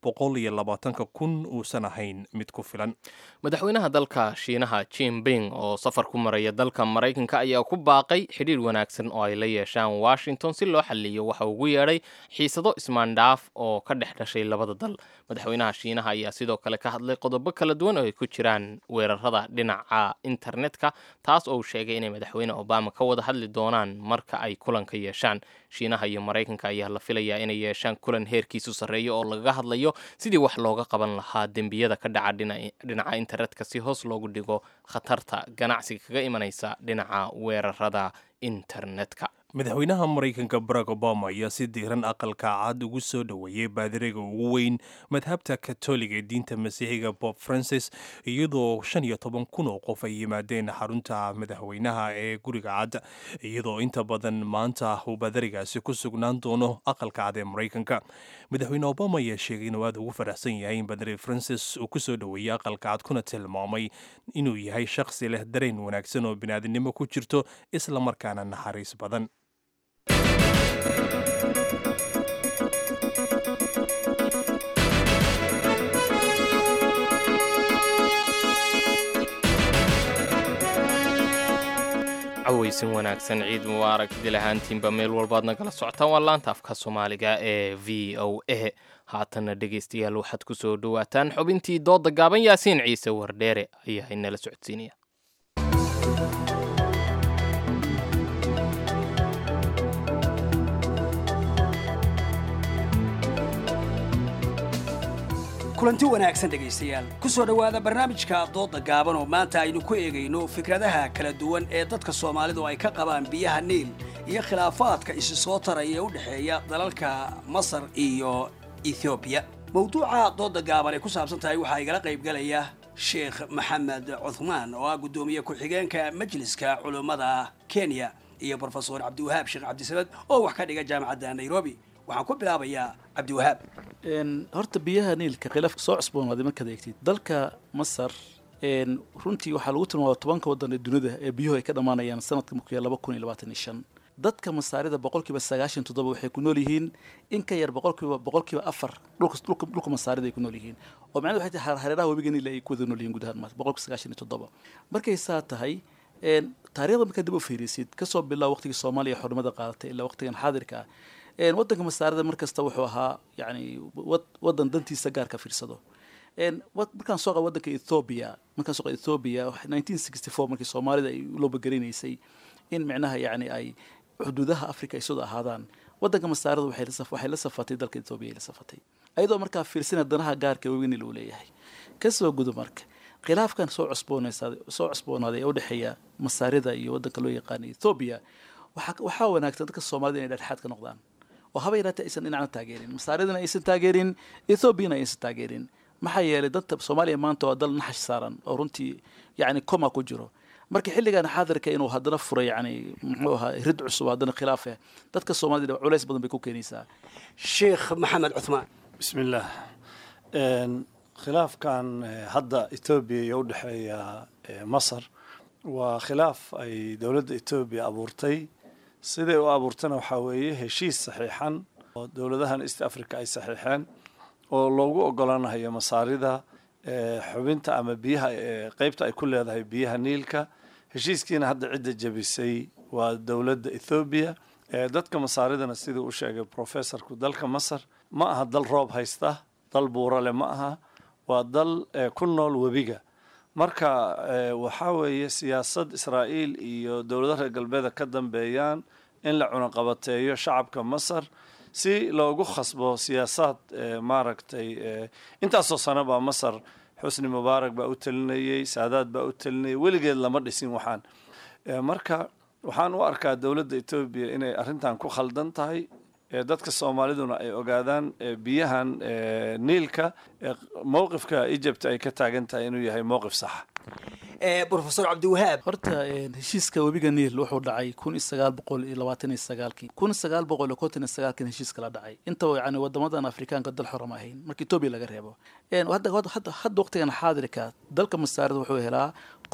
120,000 uusan ahayn mid ku filan. Madaxweynaha dalka Shiinaha Xi Jinping oo safar ku maraya dalka Mareykanka ayaa ku baaqay xiriir wanaagsan oo ay la yeeshaan Washington si loo xalliyo waxa uu ugu yeedhay xiisado ismaandhaaf oo ka dhex dhashay labada dal. Madaxweynaha Shiinaha ayaa sidoo kale ka hadlay qodobo kala duwan oo ay ku jiraan weerarada dhinaca internetka, taas oo uu sheegay inay madaxweyne Obama ka wada hadli doonaan marka ay kulanka yeeshaan. Shiinaha iyo Mareykanka ayaa la filayaa inay yeeshaan kulan heerkiisu sarreeyo oo lagaga hadlayo sidii wax looga qaban lahaa dembiyada ka dhaca dhinaca internetka si hoos loogu dhigo khatarta ganacsiga kaga imanaysa dhinaca weerarada internetka. madaxweynaha Mareykanka Barack Obama ayaa si diiran aqalka cad ugu soo dhaweeyay baadiriga ugu weyn madhabta Katoliga ee diinta Masiixiga Pope Francis iyadoo 15,000 oo qof ay yimaadeen xarunta madaxweynaha ee guriga cad, iyadoo inta badan maanta uu baadirigaasi ku sugnaan doono aqalka cad ee Mareykanka. Madaxweyne Obama ayaa sheegay inuu aad ugu faraxsan yahay in baadiri Francis uu ku soo dhaweeyay aqalka cad, kuna tilmaamay inuu yahay shakhsi leh dareen wanaagsan oo bini'aadanimo ku jirto isla markaana naxariis badan. aweysin wanaagsan ciid mubaarak dilahaantiinba meel walbaad nagala socotaan waa laanta afka soomaaliga ee v o a. haatana dhegaystayaal waxaad ku soo dhowaataan xubintii dooda gaaban. Yaasiin ciise wardheere ayaa inala socodsiinaya. kulanti wanaagsan dhegaystayaal ku soo dhowaada barnaamijka dooda gaaban oo maanta aynu ku eegayno fikradaha kala duwan ee dadka Soomaalidu ay ka qabaan biyaha Niil iyo khilaafaadka isu soo taraya u dhaxeeya dalalka Masar iyo Ethiopia. mawduuca dooda gaaban ee ku saabsan tahay waxa ay kala qayb galaya Sheikh Maxamed Uthman oo ah gudoomiye ku-xigeenka Majliska Culimada Kenya iyo Professor Cabdiwahaab Sheikh Cabdisamad oo wax ka dhiga jaamacadda Nairobi. waxaan ku bilaabayaa Cabdiwahaab. horta biyaha Niilka khilaaf soo cusboonaaday markaad eegtid dalka Masar runtii waxaa lagu tilmaamay 10 wadan ee dunida ee biyuhu ay ka dhamaanayaan sanadka 2025. dadka Masaarida 97% waxay ku nool yihiin in ka yar 4% dhulka Masaarida ay ku nool yihiin oo macnaheedu waxay tahay hareeraha webiga Niil ay ku wada nool yihiin gudaha 97%. markay saa tahay taariikhda marka dib u fiirisid ka soo bilaabo waqtigii Soomaaliya xornimada qaadatay ilaa waqtigan xaadirka waddanka Masaarida markasta wuxuu ahaa yani waddan dantiisa gaarka fiirsado. markaan soo qabo waddanka Ethiopia 1964 markii Soomaalida ay loo bagaraysay in macnaha yani ay xuduudaha Afrika ay soo ahaadaan, waddanka Masaarida waxay la safatay dalka Ethiopia la safatay ayadoo markaa fiirsanay danaha gaarka weyn loo leeyahay. kasoo gudo marka khilaafkan soo cusboonaaday ee u dhexeeya masaarida iyo waddanka loo yaqaana Ethiopia waxaa wanaagsan dadka Soomaalida inay dhexdhexaad ka noqdaan oo haba yaraatee aysan dhinacna taageerin masaaridana aysan taageerin Ethiopiana aysan taageerin maxaa yeelay dadka Soomaaliya maanta waa dal naxash saaran oo runtii yacni koma ku jiro marka xilligan xaadirka inuu haddana furay yacni muxuu ahaa rid cusub haddana khilaaf ah dadka Soomaalida culays badan bay ku keenaysaa sheekh maxamed cuthmaan bismillaah khilaafkan hadda Ethiopia iyo u dhexeeya Masar waa khilaaf ay dowladda Ethiopia abuurtay sidee u abuurtana waxaa weeye heshiis saxiixan oo dowladahan East Africa ay saxiixeen oo loogu ogolaanayo masaarida xubinta ama biyaha qaybta ay ku leedahay biyaha Niilka heshiiskiina hadda cidda jabisay waa dowladda Ethiopia dadka masaaridana siduu u sheegay professorku dalka Masar ma aha dal roob haysta dal buurale ma aha waa dal ku nool webiga marka waxaa weeye siyaasad Israa'iil iyo dowladaha galbeedka ka dambeeyaan in la cunaqabateeyo shacabka Masar si loogu khasbo siyaasad maaragtay intaasoo sano baa Masar xusni mubaarak baa u talinayay saadaad baa u talinayay weligeed lama dhisin waxaan marka waxaan u arkaa dowladda Ethiopia inay arrintan ku khaldan tahay dadka Soomaaliduna ay ogaadaan biyahan Niilka mowqifka Egypt ay ka taagan tahay inuu yahay mowqif sax professor Cabdiwahaab horta heshiiska webiga Niil wuxuu dhacay 1929 1959 heshiiska la dhacay inta yani wadamadan Afrikaanka dal xorama ahayn markii Ethiopia laga reebo hadda waqtigan xaadirka dalka Masaarid wuxuu helaa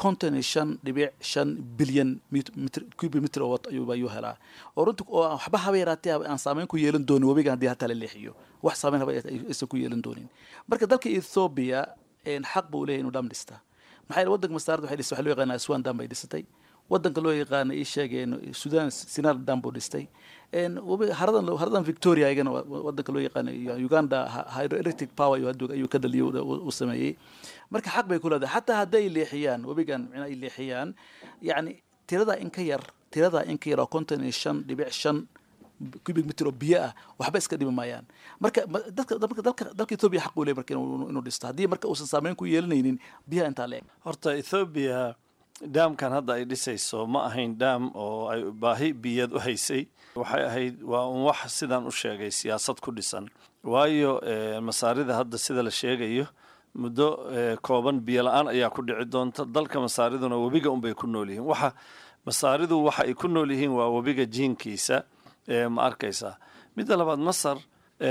55.5 bilyan cubic meter oo ayuu helaa oo runtii waxba haba yaraatee aan saameyn ku yeelan doonin webiga haddii hataa la leexiyo wax saameyn haba aysan ku yeelan doonin marka dalka Ethiopia xaq buu leeyahay inuu dam dhista maxay waddanka Masaarid waxay dhisay waxa loo yaqaan Aswan dam bay dhisatay waddanka loo yaqaan ay sheegeen Sudan Sinar dam buu dhistay haradan Victoria ayagana waddanka loo yaqaan Uganda hydroelectric power ayuu ka dhaliyay uu sameeyay marka xaq bay ku leedahay hatta hadday leexiyaan webigan ay leexiyaan yani tirada in ka yar 55.5 cubic meter oo biyo ah waxba iska dhimi maayaan marka dalka Ethiopia xaq u leeyahay marka inuu dhisto haddii marka uusan saameyn ku yeelanaynin biyaha intaa leeg horta Ethiopia daamkan hadda ay dhisayso ma ahayn daam oo ay baahi biyad u haysay waxay ahayd waa wax sidaan u sheegay siyaasad ku dhisan waayo masaarida hadda sida la sheegayo muddo kooban biyo la'aan ayaa ku dhici doonta dalka masaariduna webiga unbay ku nool yihiin waxa masaaridu waxa ay ku nool yihiin waa webiga jiinkiisa ma arkaysaa midda labaad Masar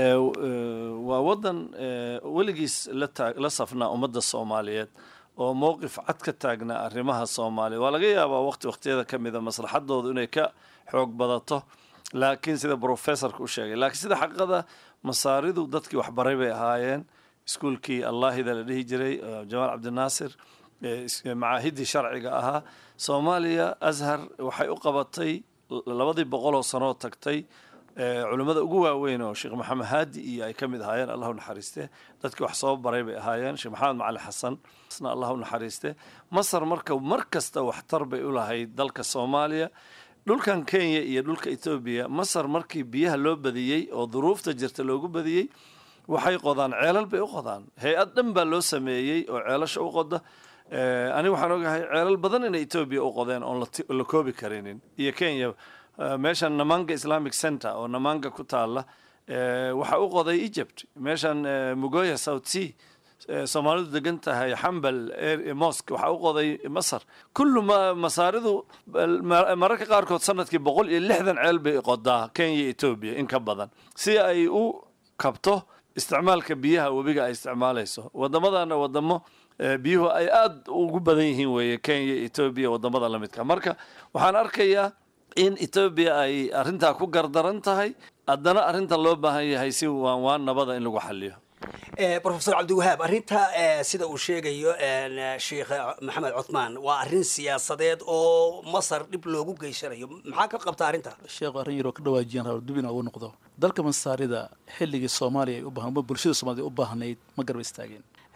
waa waddan weligiis la safnaa ummadda Soomaaliyeed oo mowqif cad ka taagnaa arrimaha Soomaaliya waa laga yaabaa waqtiyada ka mid ah maslaxadoodu inay ka xoog badato laakiin sida professorku u sheegay laakiin sida xaqada masaaridu dadkii wax baray bay ahaayeen iskuulkii Allaahida la dhihi jiray Jamaal Cabdinaasir macaahidii sharciga ahaa Soomaaliya Azhar waxay u qabatay 200 sano tagtay culimada ugu waaweyn oo Sheekh Maxamed Haadi iyo ay kamid ahaayeen Allahu naxariiste dadkii wax soo baray bay ahaayeen Sheekh Maxamed Macali Xasan isna Allahu naxariiste Masar markasta wax tar bay u lahayd dalka Soomaaliya dhulkan Kenya iyo dhulka Ethiopia Masar markii biyaha loo badiyay oo duruufta jirta loogu badiyay waxay qodaan ceelal bay u qodaan hay'ad dhan baa loo sameeyay oo ceelasha u qoda ani waxaan ogahay ceelal badan in Ethiopia u qodeen oo la koobi karinin iyo Kenya meeshan Namanga Islamic Center oo Namanga ku taala waxa u qoday Egypt meeshan Mugoya South Sea Soomaalidu degan tahay Hambal Mosque waxa u qoday Masar kullu masaaridu mararka qaarkood sanadkii 160 ceel bay qodaa Kenya Ethiopia in ka badan si ay u kabto isticmaalka biyaha webiga ay isticmaalayso wadamadana wadamo biyuhu ay aad ugu badan yihiin weeye Kenya Ethiopia wadamada la midka marka waxaan arkayaa in Ethiopia ay arinta ku gardaran tahay haddana arinta loo baahan yahay si waan nabada in lagu xalliyo professor Cabdiwahaab arinta sida uu sheegayo Sheekh Maxamed Cuthmaan waa arin siyaasadeed oo Masar dib loogu geysanayo maxaa ka qabta arinta sheekh arin yaro ka dhawaajiyaan rabo dibina uu noqdo dalka Masaarida xilligii Soomaaliya u baahan bulshada Soomaaliya u baahnayd ma garba istaageen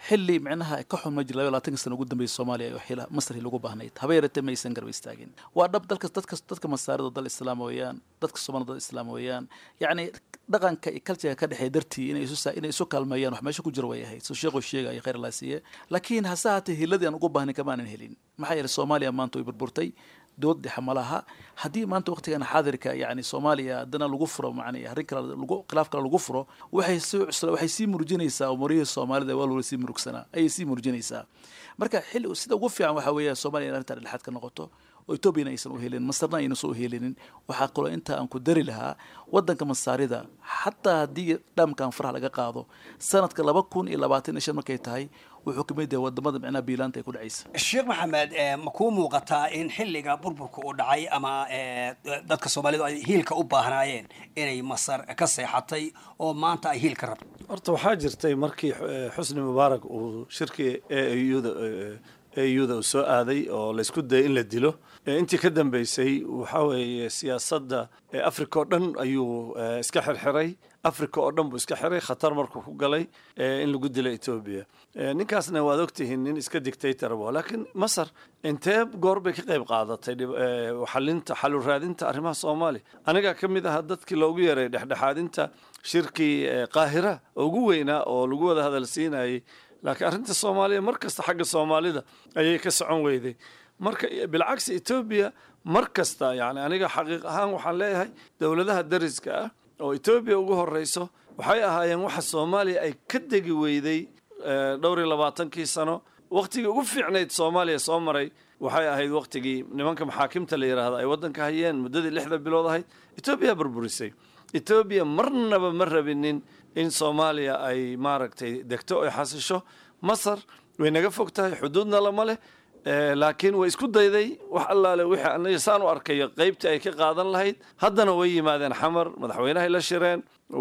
xilli micnaha ka xun ma jiro 20 sano ugu dambeeyay Soomaaliya oo xila Masar lagu baahnayd habeertay maysan garab istaagin waa dhab dadka Masaarida dal Islaam weeyaan dadka Soomaalida Islaam weeyaan yani dhaqanka iyo culture ka dhaxay dartii inay isu kaalmeeyaan wax meesha ku jiro way ahayd soo sheego sheegay khayr la siiye laakiin hasaatay hiladii aan ugu baahnay kama aan helin maxay yeelay Soomaaliya maanta way burburtay dood xamalaha hadii maanta waqtigan xaadirka yani Soomaaliya dana lagu furo macnaa arrin kale lagu khilaaf kale lagu furo waxay sii murjinaysaa umariga Soomaalida waa loo sii murugsana ay sii murjinaysaa marka xil sida ugu fiican waxa weeye Soomaaliya arrinta dhexaad ka noqoto oo Itoobiya aysan u helin Masarna aysan soo helin waxa qolo inta aan ku dari lahaa wadanka Masaarida hatta hadii dhamkan faraha laga qaado sanadka 2025 markay tahay wuxuu ka mid yahay wadamada macnaa biilaanta ay ku dhacaysa Sheekh Maxamed ma ku muuqataa in xilliga burburka uu dhacay ama dadka Soomaalidu ay hiilka u baahnaayeen inay Masar ka seexatay oo maanta ay hiilka rabto horta waxaa jirtay markii Xusni Mubaarak uu shirkii AU-da uu soo aaday oo la isku dayay in la dilo intii ka dambeysay waxa weeye siyaasadda Afrika oo dhan ayuu iska xirxiray Afrika oo dhan buu iska xiray khatar markuu ku galay in lagu dilay Ethiopia ninkaasna waad ogtihiin nin iska dictator ah laakiin Masar intee goor bay ka qayb qaadatay xal u raadinta arrimaha Soomaaliya aniga kamid ah dadkii loogu yeeray dhexdhexaadinta shirkii Qaahira ugu weynaa oo lagu wada hadal siinayay laakiin arrinta Soomaaliya markasta xagga Soomaalida ayay ka socon weyday marka bilcagsi Ethiopia markasta yani aniga xaqiiq ahaan waxaan leeyahay dawladaha dariska ah oo Ethiopia ugu horeyso waxay ahaayeen waxa Soomaaliya ay ka degi weyday dhowr 20 sano waqtigii ugu fiicneyd Soomaaliya soo maray waxay ahayd waqtigii nimanka maxaakimta la yiraahdo ay wadanka hayeen muddadii 6 bilood ahayd Ethiopia burburisay Ethiopia marnaba ma rabinin in Soomaaliya ay maaragtay degto ay xasisho Masar way naga fogtahay xuduudna lama leh laakiin way isku dayday wax allaale wixii anaga saan u arkay qaybta ay ka qaadan lahayd haddana way yimaadeen xamar madaxweynaha la shireen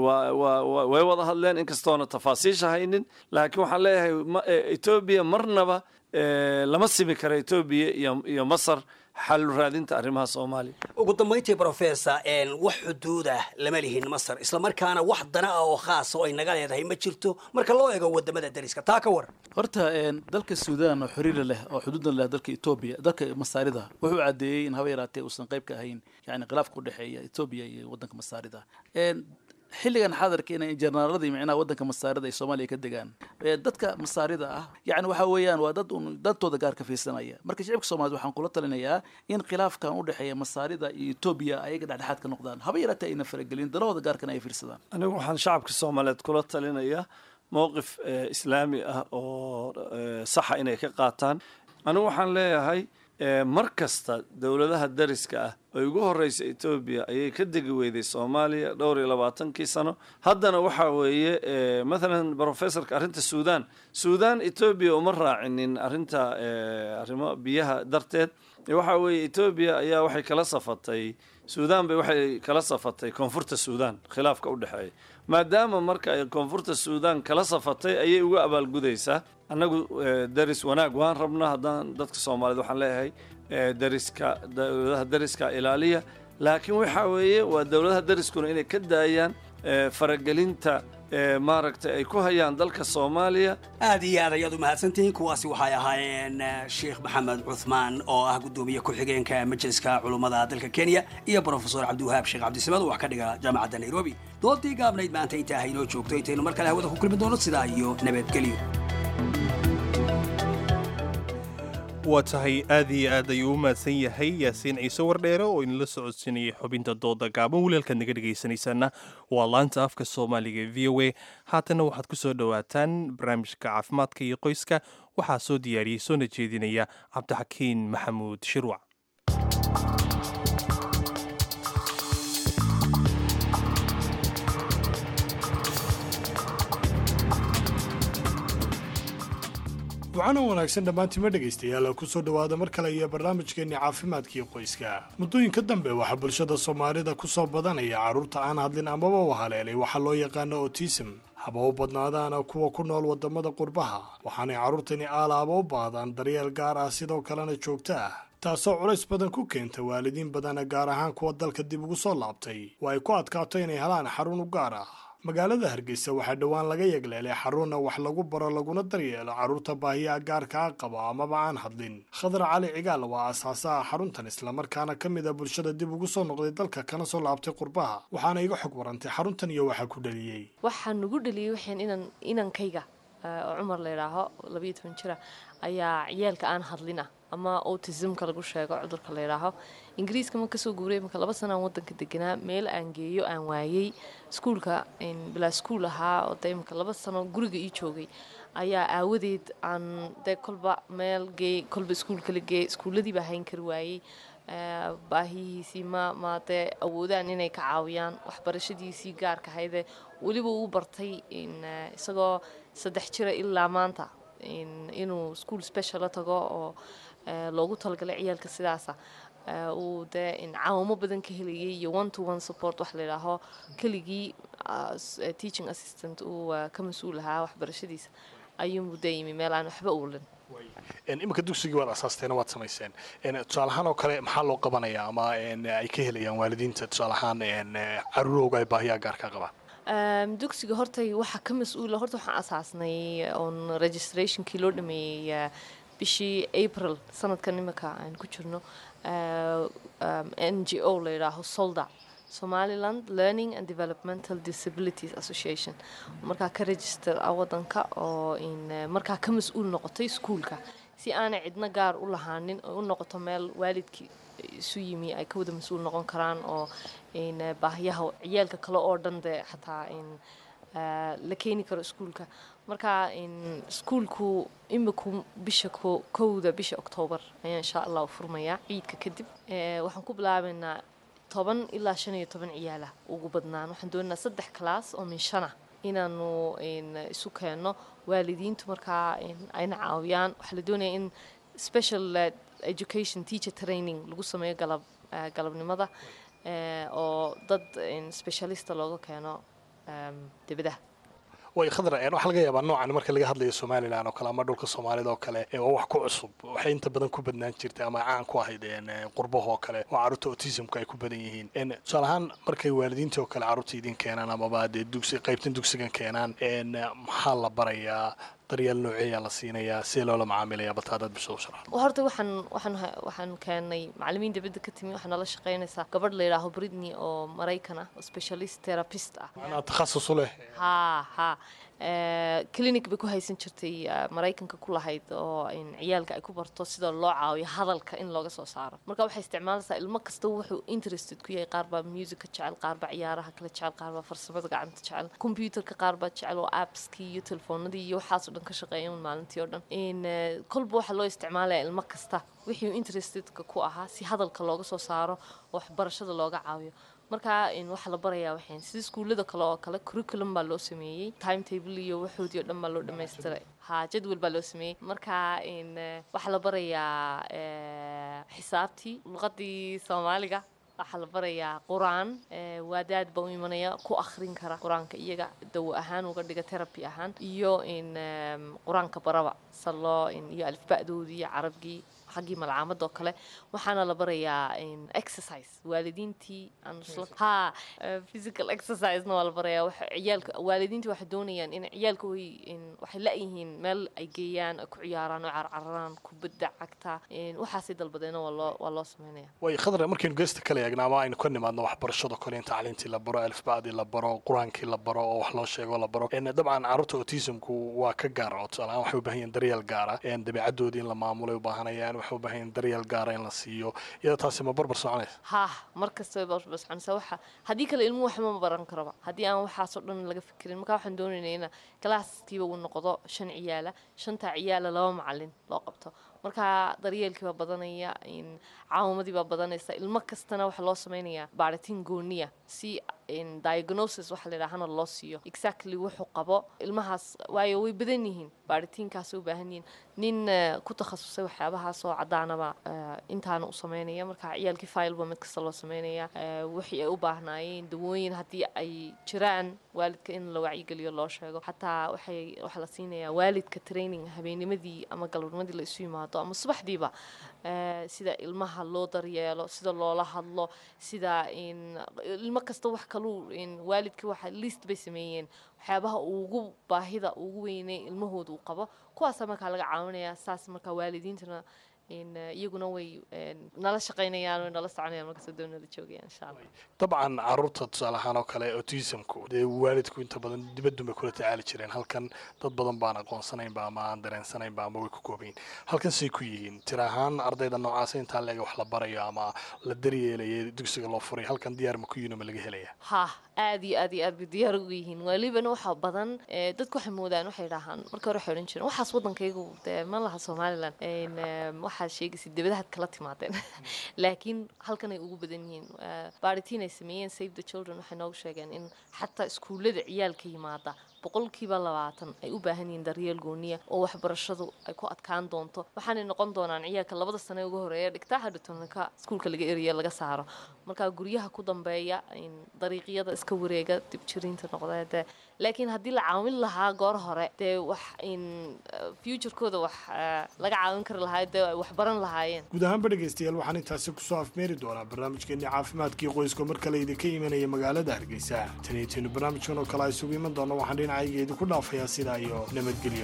way wada hadleen inkastoona tafaasiisha haynin laakiin waxaan leeyahay Ethiopia marnaba lama simi karo Ethiopia iyo Masar xal raadinta arrimaha Soomaaliya ugu dambeyntii professor wax xuduud ah lama lihin Masar isla markaana wax dana ah oo khaas oo ay naga leedahay ma jirto marka loo eego wadamada dariska taa ka war horta dalka Suudaan oo xiriir leh oo xuduud leh dalka Ethiopia dalka Masaarida wuxuu cadeeyay in habeeraatay uusan qayb ka ahayn yani khilaafka u dhaxeeya Ethiopia iyo wadanka Masaarida xilligan xadarka inay generaaladii macnaa wadanka Masaarida ay Soomaaliya ka degaan dadka Masaarida ah yani waxa weeyaan waa dadtooda gaar ka fiirsanaya marka shacabka Soomaaliyeed waxaan kula talinayaa in khilaafkan u dhaxeeya Masaarida iyo Ethiopia ay dhexdhexaad ka noqdaan haba yaraatay ayna faragelin dalooda gaarkan ay fiirsadaan anigu waxaan shacabka Soomaaliyeed kula talinayaa mowqif islaami ah oo sax inay ka qaataan anigu waxaan leeyahay markasta dawladaha dariska ah oo ugu horeysa Ethiopia ayay ka degi weyday Soomaaliya dhowr 20 sano haddana waxa weeye مثلا professorka arrinta Suudaan Ethiopia uma raacinin arrinta arrimo biyaha darteed waxa weeye Ethiopia ayaa waxay kala safatay Suudaan bay waxay kala safatay koonfurta Suudaan khilaafka u dhaxeeya maadaama marka ay koonfurta Suudaan kala safatay ayay uga abaalgudaysaa anagu daris wanaag waan rabnaa haddaan dadka Soomaaliyeed waxaan leeyahay dawladaha dariska ilaaliya laakiin waxa weeye waa dawladaha dariskuna inay ka daayaan faragelinta maaragtay ay ku hayaan dalka Soomaaliya aad iyo aad ayaad u mahadsantihiin kuwaasi waxay ahaayeen Sheekh Maxamed Cuthmaan oo ah gudoomiye ku xigeenka majliska culimada dalka Kenya iyo professor Cabdiwahaab Sheekh Cabdisamad oo wax ka dhiga jaamacadda Nairobi doodii gaabnayd maanta inta aynoo joogto intaynu mar kale hawada ku kulmi doono sidaa iyo nabadgelyo waa tahay aad iyo aad ayuu u mahadsan yahay yaasiin ciise wardheere oo inala socodsiinayay xubinta dooda gaaban walaalkaad naga dhegaysanaysaana waa laanta afka Soomaaliga VOA haatana waxaad ku soo dhawaataan barnaamijka caafimaadka iyo qoyska waxaa soo diyaariyey soona jeedinaya Cabdixakiin Maxamuud Shirwac waxaana wanaagsan dhammaantima dhegaystayaal ku soo dhowaada mar kale iyo barnaamijkeenni caafimaadkiio qoyska muddooyinka dambe waxaa bulshada Soomaalida ku soo badanaya carruurta aan hadlin amaba u haleelay waxa loo yaqaano autism haba u badnaadaana kuwa ku nool wadamada qurbaha waxaanay carruurtani aalaaba u baahdaan daryeel gaar ah sidoo kalena joogto ah taasoo culays badan ku keenta waalidiin badana gaar ahaan kuwa dalka dib ugu soo laabtay oo ay ku adkaato inay helaan xarun u gaar ah magaalada hargeysa waxaa dhowaan laga yegleelay xaruna wax lagu baro laguna daryeelo carruurta baahiyaha gaarka a qaba amaba aan hadlin. khadar cali cigaal waa aasaasaha xaruntan islamarkaana ka mid a bulshada dib ugu soo noqday dalka kana soo laabtay qurbaha, waxaana iga xog warantay xaruntan iyo waxa ku dhaliyey. waxaa nugu dhaliyey waxaan inankayga oo cumar la yidhaaho 12 jira ayaa ciyaalka aan hadlina ama autismka lagu sheego cudurka la yidhaaho. ingiriiska ma kasoo guuray marka 2 sano aan wadanka deganaa, meel aan geeyo aan waayey, iskuulka bilaa iskuul ahaa oo imika 2 sano guriga ii joogay ayaa aawadeed aan dee kolba meel geey kolba iskuul kala geey, iskuuladii baa hayn kari waayey. baahihiisii ma dee awoodaan inay ka caawiyaan waxbarashadiisii gaarka ahaydee weliba uu bartay isagoo 3 jira ilaa maanta inuu school special tago oo loogu talagalay ciyaalka sidaasa uu dee caawimo badan ka helayay iyo one-to-one support wax la yidhaaho. keligii teaching assistant uu ka mas-uul ahaa waxbarashadiisa ayuu muddo yimi meel aan waxba uulin. iminka dugsigii waad asaasteena waad samayseen, tusaale ahaan oo kale maxaa loo qabanayaa ama ay ka helayaan waalidiinta tusaale ahaan caruurooga ay baahiyaha gaarka qabaan? dugsiga horta waxaa ka mas-uula, horta waxaan asaasnay oon registrationkii loo dhameeyey bishii April sanadkan imika aan ku jirno NGO la yidhaaho SOLDA, Somaliland Learning and Developmental Disabilities Association, markaa ka register wadanka oo markaa ka mas-uul noqotay iskuulka si aanay cidna gaar u lahaanin oo u noqoto meel waalidkii isu yimi ay ka wada mas-uul noqon karaan oo baahiyaha ciyaalka kale oo dhan dee xataa la keeni karo iskuulka. markaa iskuulku iminku bisha 1 bisha October ayaa insha Allah furmaya ciidka kadib. waxaan ku bilaabaynaa 10 ilaa 15 ciyaala ugu badnaan. waxaan doonaynaa 3 class oo min 5 inaanu isu keeno waalidiintu markaa ayna caawiyaan. waxaa la doonayaa in special education teacher training lagu sameeyo galabnimada oo dad specialista looga keeno dibadaha. way khadra waxaa laga yaabaa noocan marka laga hadlayo Somaliland oo kale ama dhulka Soomaalida oo kale oo wax ku cusub waxay inta badan ku badnaan jirtay ama caan ku ahayd qurbaha oo kale oo carruurta autismka ay ku badan yihiin. tusaale ahaan markay waalidiinta oo kale carruurta idin keenaan ama baadee qaybtan dugsigan keenaan maxaa la barayaa, daryeel nooceeya la siinayaa, si loola macaamilayaa bataadad bisoo sharax? horta waxaan keenay macallimiin dibadda ka timi. waxaan la shaqeynaysaa gabadh la yidhaaho Britney oo Maraykan ah oo specialist therapist ah. ana takhasus u leh clinic bay ku haysan jirtay Maraykanka ku lahayd oo ciyaalka ay ku barto sida loo caawiyo hadalka in looga soo saaro. marka waxay isticmaalaysaa ilmo kasta wuxuu interested ku yahay. qaar baa music jecel, qaar baa ciyaaraha kala jecel, qaar baa farsamada gacanta jecel, computerka qaar baa jecel oo appskii iyo telefoonadii iyo waxaas oo dhan ka shaqeeya maalintii oo dhan. kolba waxa loo isticmaalayaa ilmo kasta wixii interestedka ku ahaa si hadalka looga soo saaro oo waxbarashada looga caawiyo. markaa waxa la barayaa waxaan sida iskuulada kale oo kale curriculum baa loo sameeyey, timetable iyo waxoodii oo dhan baa loo dhammaystiray, jadwal baa loo sameeyey. markaa waxa la barayaa xisaabtii, luqadii Soomaaliga, waxaa la barayaa quraan. waadaad baa u imanaya ku akhrin kara quraanka iyaga dawo ahaan uga dhiga therapy ahaan iyo quraanka baraba sallo iyo alifbaadoodii iyo carabgii xaqii malcaamadoo kale. waxaana la barayaa exercise waalidiintii physical exercise-na waa la barayaa. ciyaalka waalidiintii waxay doonayaan in ciyaalka waxay la-yihiin meel ay geeyaan ay ku ciyaaraan oo carcararaan kubadda cagta waxaasay dalbadeena waa loo sameynaya. way khadra markaynu geesta kale eegna ama aynu ka nimaadno waxbarashada kale in tacliintii la baro, alifbaadii la baro, quraankii la baro oo wax loo sheego la baro. dabcan carruurta autismku waa ka gaar oo tusaale ahaan waxay u baahan yihiin daryeel gaara, dabeecadoodii in la maamulo u baahanayaan, waxay u baahan yihiin daryeel gaara in la siiyo. iyada taasi ma barbar soconaysa? markasta way barbar soconaysaa. haddii kale ilmuhu waxba ma baran karaba haddii aan waxaasoo dhan laga fikirin. marka waxaan doonaynaa in galaaskiiba uu noqdo 5 ciyaala, 5 ciyaala 2 macallin loo qabto. marka daryeelkii baa badanaya, caawimadii baa badanaysa. ilmo kastana waxa loo sameynayaa baaritaan gooniya si diagnosis waxa la yidhaahana loo siiyo exactly wuxuu qabo ilmahaas, waayo way badan yihiin baaritaankaas u baahan yihiin nin ku takhasusay waxyaabahaas oo cadaanaba intaana u sameynaya. marka ciyaalkii file ba mid kasta loo sameynaya wixii ay u baahnaayeen, dawooyin haddii ay jiraan waalidka in la wacyigeliyo loo sheego. xataa waxa la siinayaa waalidka training habeennimadii ama galabnimadii la isu yimaado ama subaxdiiba sida ilmaha loo daryeelo, sida loola hadlo, sida ilmo kasta wax kaluu waalidkii waxa list bay sameeyeen waxyaabaha ugu baahida ugu weynay ilmahooda uu qabo, kuwaasa markaa laga caawinayaa. saas markaa waalidiintana iyaguna way nala shaqaynayaan, way nala soconayaan markasta doonada joogayaan insha allah. dabcan caruurta tusaale ahaan oo kale autismku dee waalidku inta badan dibaddu bay kula tacaali jireen, halkan dad badan baan aqoonsanaynba ama aan dareensanaynba ama way ku koobayin. halkan say ku yihiin tira ahaan ardayda noocaasa intaa leega wax la barayo ama la daryeelaya dugsiga loo furay, halkan diyaar ma ku yihiin oo ma laga helaya? ha aad iyo aad iyo aad bay diyaar ugu yihiin. walibana waxa badan dadku waxay moodaan, waxay dhahaan marka hore waxay odhan jireen waxaas waddankaygu dee ma laha Somaliland, waxaa sheegaysa dibadaha kala timaadeen laakiin halkan ay ugu badan yihiin. baaritiin ay sameeyeen Save the Children waxay noogu sheegeen in xataa iskuullada ciyaalka yimaada 20% ay u baahan yihiin daryeel gooniya oo waxbarashadu ay ku adkaan doonto. waxaanay noqon doonaan ciyaalka 2 sano ugu horeeya dhigta hadhutanka iskuulka laga eriyo laga saaro, marka guryaha ku dambeeya in dariiqyada iska wareega dib jiriinta noqdayda. laakiin haddii la caawin lahaa goor hore dee wax in future-kooda wax laga caawin kari lahaa, dee ay wax baran lahaayeen. guud ahaanba dhegaystayaal waxaan intaasi kusoo afmeeri doonaa barnaamijkeennii caafimaadkii qoyska mar kale idinka imanaya magaalada Hargeysa. taniintiinu barnaamijkan oo kale isugu iman doona waxaan dhinacaygeedu ku dhaafayaa sidaa iyo nabadgelyo.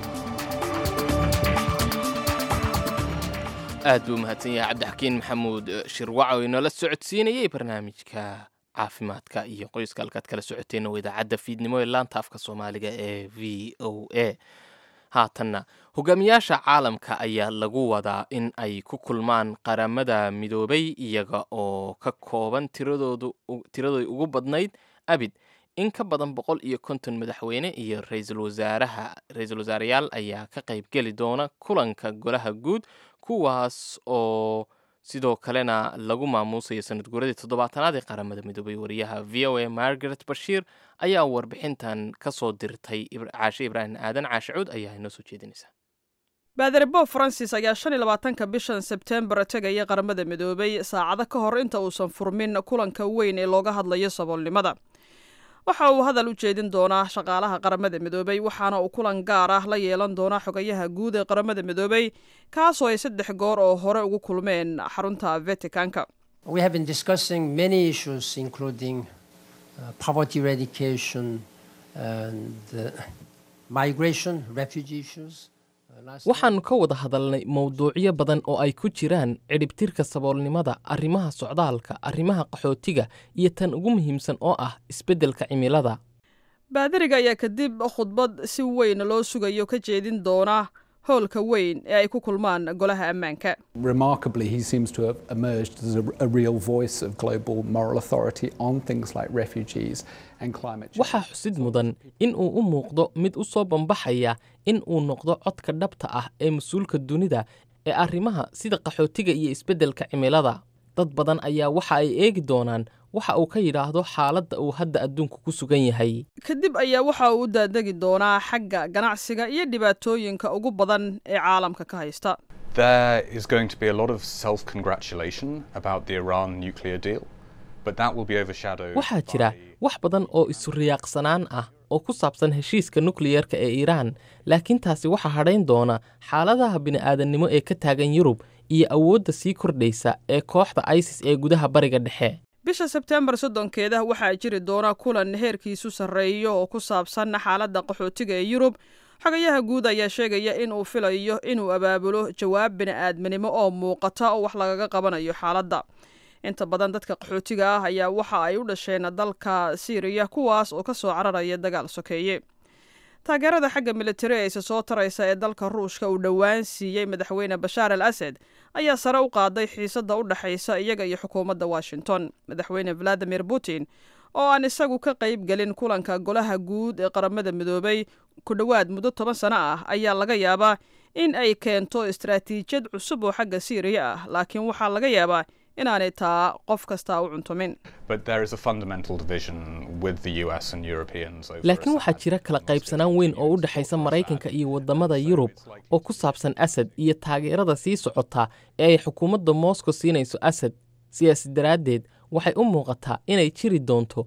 aad buu mahadsan yahay cabdixakiin maxamuud shirwac oo inoola socodsiinayay barnaamijka caafimaadka iyo qoyska. halkaad kala socoteena waa idaacadda fiidnimo ee laanta afka soomaaliga ee v o a. haatanna hogaamiyaasha caalamka ayaa lagu wadaa in ay ku kulmaan qaramada midoobay iyaga oo ka kooban tiradooda ugu badnayd abid. in ka badan 150 madaxweyne iyo ra'iisul wasaareyaal ayaa ka qayb geli doona kulanka golaha guud, kuwaas oo sidoo kalena lagu maamuusayo sanad guuradii 7aad ee qaramada midoobay. wariyaha VOA Margaret Bashir ayaa warbixintan ka soo dirtay Caashe Ibrahim Aadan. Caashe Cuud ayaa inoo soo jeedinaysa. baadare Bob Francis ayaa 25 bishan September tagaya qaramada midoobay saacado ka hor inta uusan furmin kulanka weyn ee looga hadlayo saboolnimada. waxa uu hadal u jeedin doonaa shaqaalaha qaramada midoobay, waxaana uu kulan gaar ah la yeelan doonaa xogayaha guud ee qaramada midoobay, kaasoo ay 3 goor oo hore ugu kulmeen xarunta Vaticanka. We have been discussing many issues including poverty eradication and migration, refugee issues. waxaannu ka wada hadalnay mowduucyo badan oo ay ku jiraan cidhibtirka saboolnimada, arrimaha socdaalka, arrimaha qaxootiga iyo tan ugu muhiimsan oo ah isbeddelka cimilada. baadariga ayaa kadib khudbad si weyn loo sugayo ka jeedin doona hoolka weyn ee ay ku kulmaan golaha ammaanka. Remarkably, he seems to have emerged as a real voice of global moral authority on things like refugees and climate change. waxaa xusid mudan in uu u muuqdo mid u soo bambaxaya in uu noqdo codka dhabta ah ee mas-uulka dunida ee arrimaha sida qaxootiga iyo isbeddelka cimilada. dad badan ayaa waxa ay eegi doonaan waxa uu ka yidhaahdo xaaladda uu hadda adduunku ku sugan yahay. kadib ayaa waxa uu u daadegi doonaa xagga ganacsiga iyo dhibaatooyinka ugu badan ee caalamka ka haysta. There is going to be a lot of self-congratulation about the Iran nuclear deal, but that will be overshadowed. waxaa jira wax badan oo isu riyaaqsanaan ah oo ku saabsan heshiiska nukliyerka ee Iiraan, laakiin taasi waxa hadhayn doona xaaladaha bini'aadannimo ee ka taagan Yurub iyo awoodda sii kordhaysa ee kooxda ISIS ee gudaha bariga dhexe. bisha Sebtembar 3 waxaa jiri doona kulan heerkiisu sarreeyo oo ku saabsan xaaladda qaxootiga ee Yurub. xogayaha guud ayaa sheegaya in uu filayo inuu abaabulo jawaab bini'aadminimo oo muuqata oo wax lagaga qabanayo xaaladda. inta badan dadka qaxootiga ah ayaa waxa ay u dhasheen dalka Syria, kuwaas oo ka soo cararaya dagaal sokeeye. taageerada xagga militari ee soo taraysa ee dalka Ruushka uu dhawaan siiyay madaxweyne Bashar al-Assad ayaa sare u qaaday xiisadda u dhaxaysa iyaga iyo xukuumadda Washington. madaxweyne Vladimir Putin oo aan isagu ka qayb galin kulanka golaha guud ee qaramada midoobay ku dhawaad muddo 10 sano ah ayaa laga yaabaa in ay keento istaraatiijiyad cusub oo xagga Syria ah, laakiin waxaa laga yaabaa inaanay taa qof kasta u cuntumin. But there is a fundamental division with the US and Europeans over. laakiin waxaa jira kala qaybsanaan weyn oo u dhaxaysa Maraykanka iyo wadamada Yurub oo ku saabsan Assad iyo taageerada sii socota ee ay xukuumadda Moscow siinayso Assad. siyaasi daraaddeed waxay u muuqataa inay jiri doonto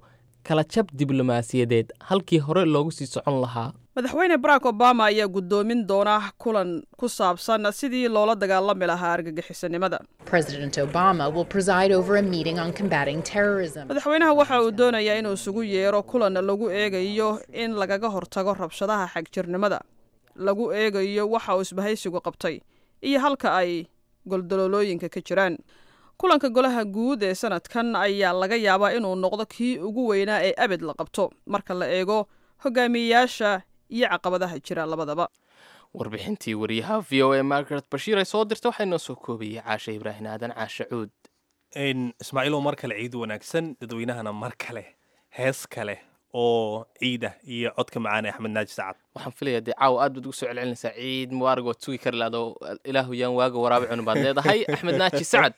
kala jab diblomaasiyadeed halkii hore loogu sii socon lahaa. madaxweyne barack obama ayaa guddoomin doona kulan ku saabsan sidii loola dagaalami lahaa argagixisanimada. President Obama will preside over a meeting on combating terrorism. madaxweynaha waxa uu doonayaa inuu isugu yeero kulan lagu eegayo in lagaga hortago rabshadaha xagjirnimada, lagu eegayo waxa uu isbahaysigu qabtay iyo halka ay goldololooyinka ka jiraan. kulanka golaha guud ee sanadkan ayaa laga yaabaa inuu noqdo kii ugu weynaa ee abid la qabto marka la eego hogaamiyeyaasha iyo caqabadaha jira labadaba. warbixintii wariyaha v o a margaret bashiir ay soo dirta waxaa inoo soo koobayay caashe ibraahin aadan caashe cuud. ismaaciilow mar kale ciid wanaagsan, dadweynahana mar kale hees kale oo ciida iyo codka macaan ee axmed naaji sacad. waxaan filayaa dee caawa aad baad ugu soo celcelinaysaa ciid mubaarag ood sugi kari lahayd oo ilaahu yaan waaga waraabi cunin baad leedahay. axmed naaji sacad.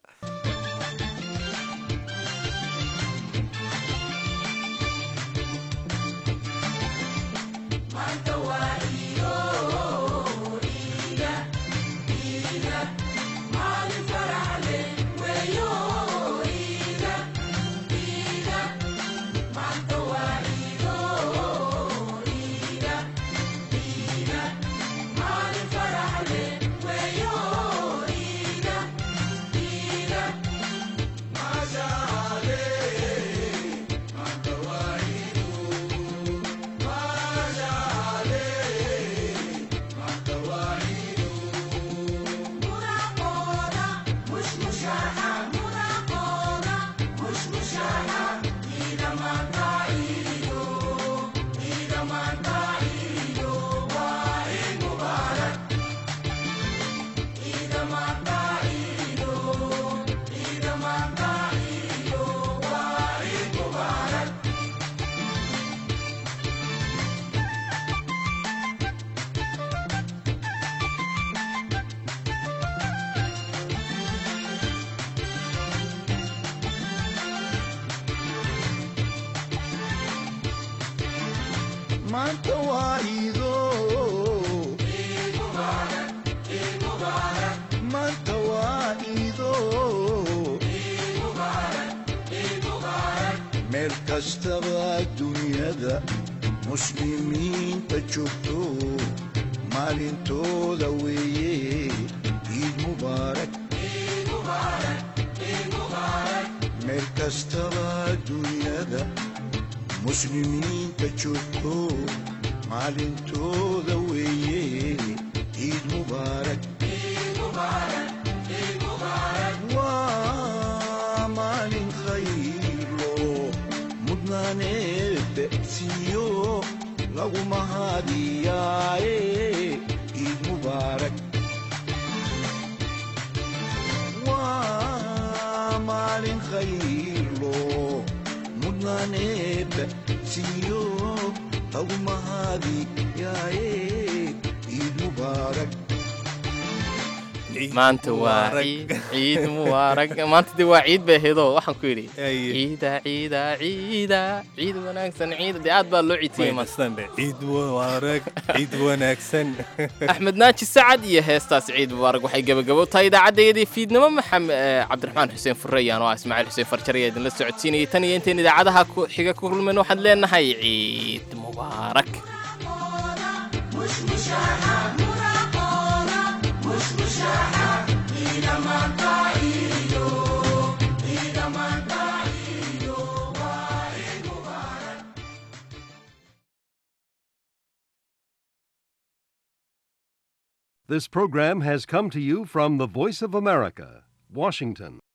maanta waa iido maanta waa iido meel kastaba dunyada muslimiinta joogto maalintooda weeye ciid mubaarak meel kastaba dunyada muslimiinta joogto maalintooda weeye ciid mubaarak waa maalin khayro mudnaaneedda siiyo lagu mahadiyaaye ciid mubaarak waa maalin khayro mudnaaneedda siiyo lagu mahadiyaaye ciid mubaarak maanta waa ciid mubaarag. maanta dee waa ciid bay ahaydoo waxaan ku yidhi ciida ciida ciida ciid wanaagsan ciida dee aad baa loo ciidtiyey maanta. ciid mubaarag ciid wanaagsan. axmed naaji sacad iyo heestaas ciid mubaarag waxay gabagabo tahay idaacaddayadii fiidnimo. maxamed cabdiraxmaan xuseen fureyaan oo ah ismaaciil xuseen farjar ayaa idinla socodsiinayay tan iyo intayn idaacadaha xiga ku kulmayn waxaan leenahay ciid mubaarak. This program has come to you from the Voice of America, Washington.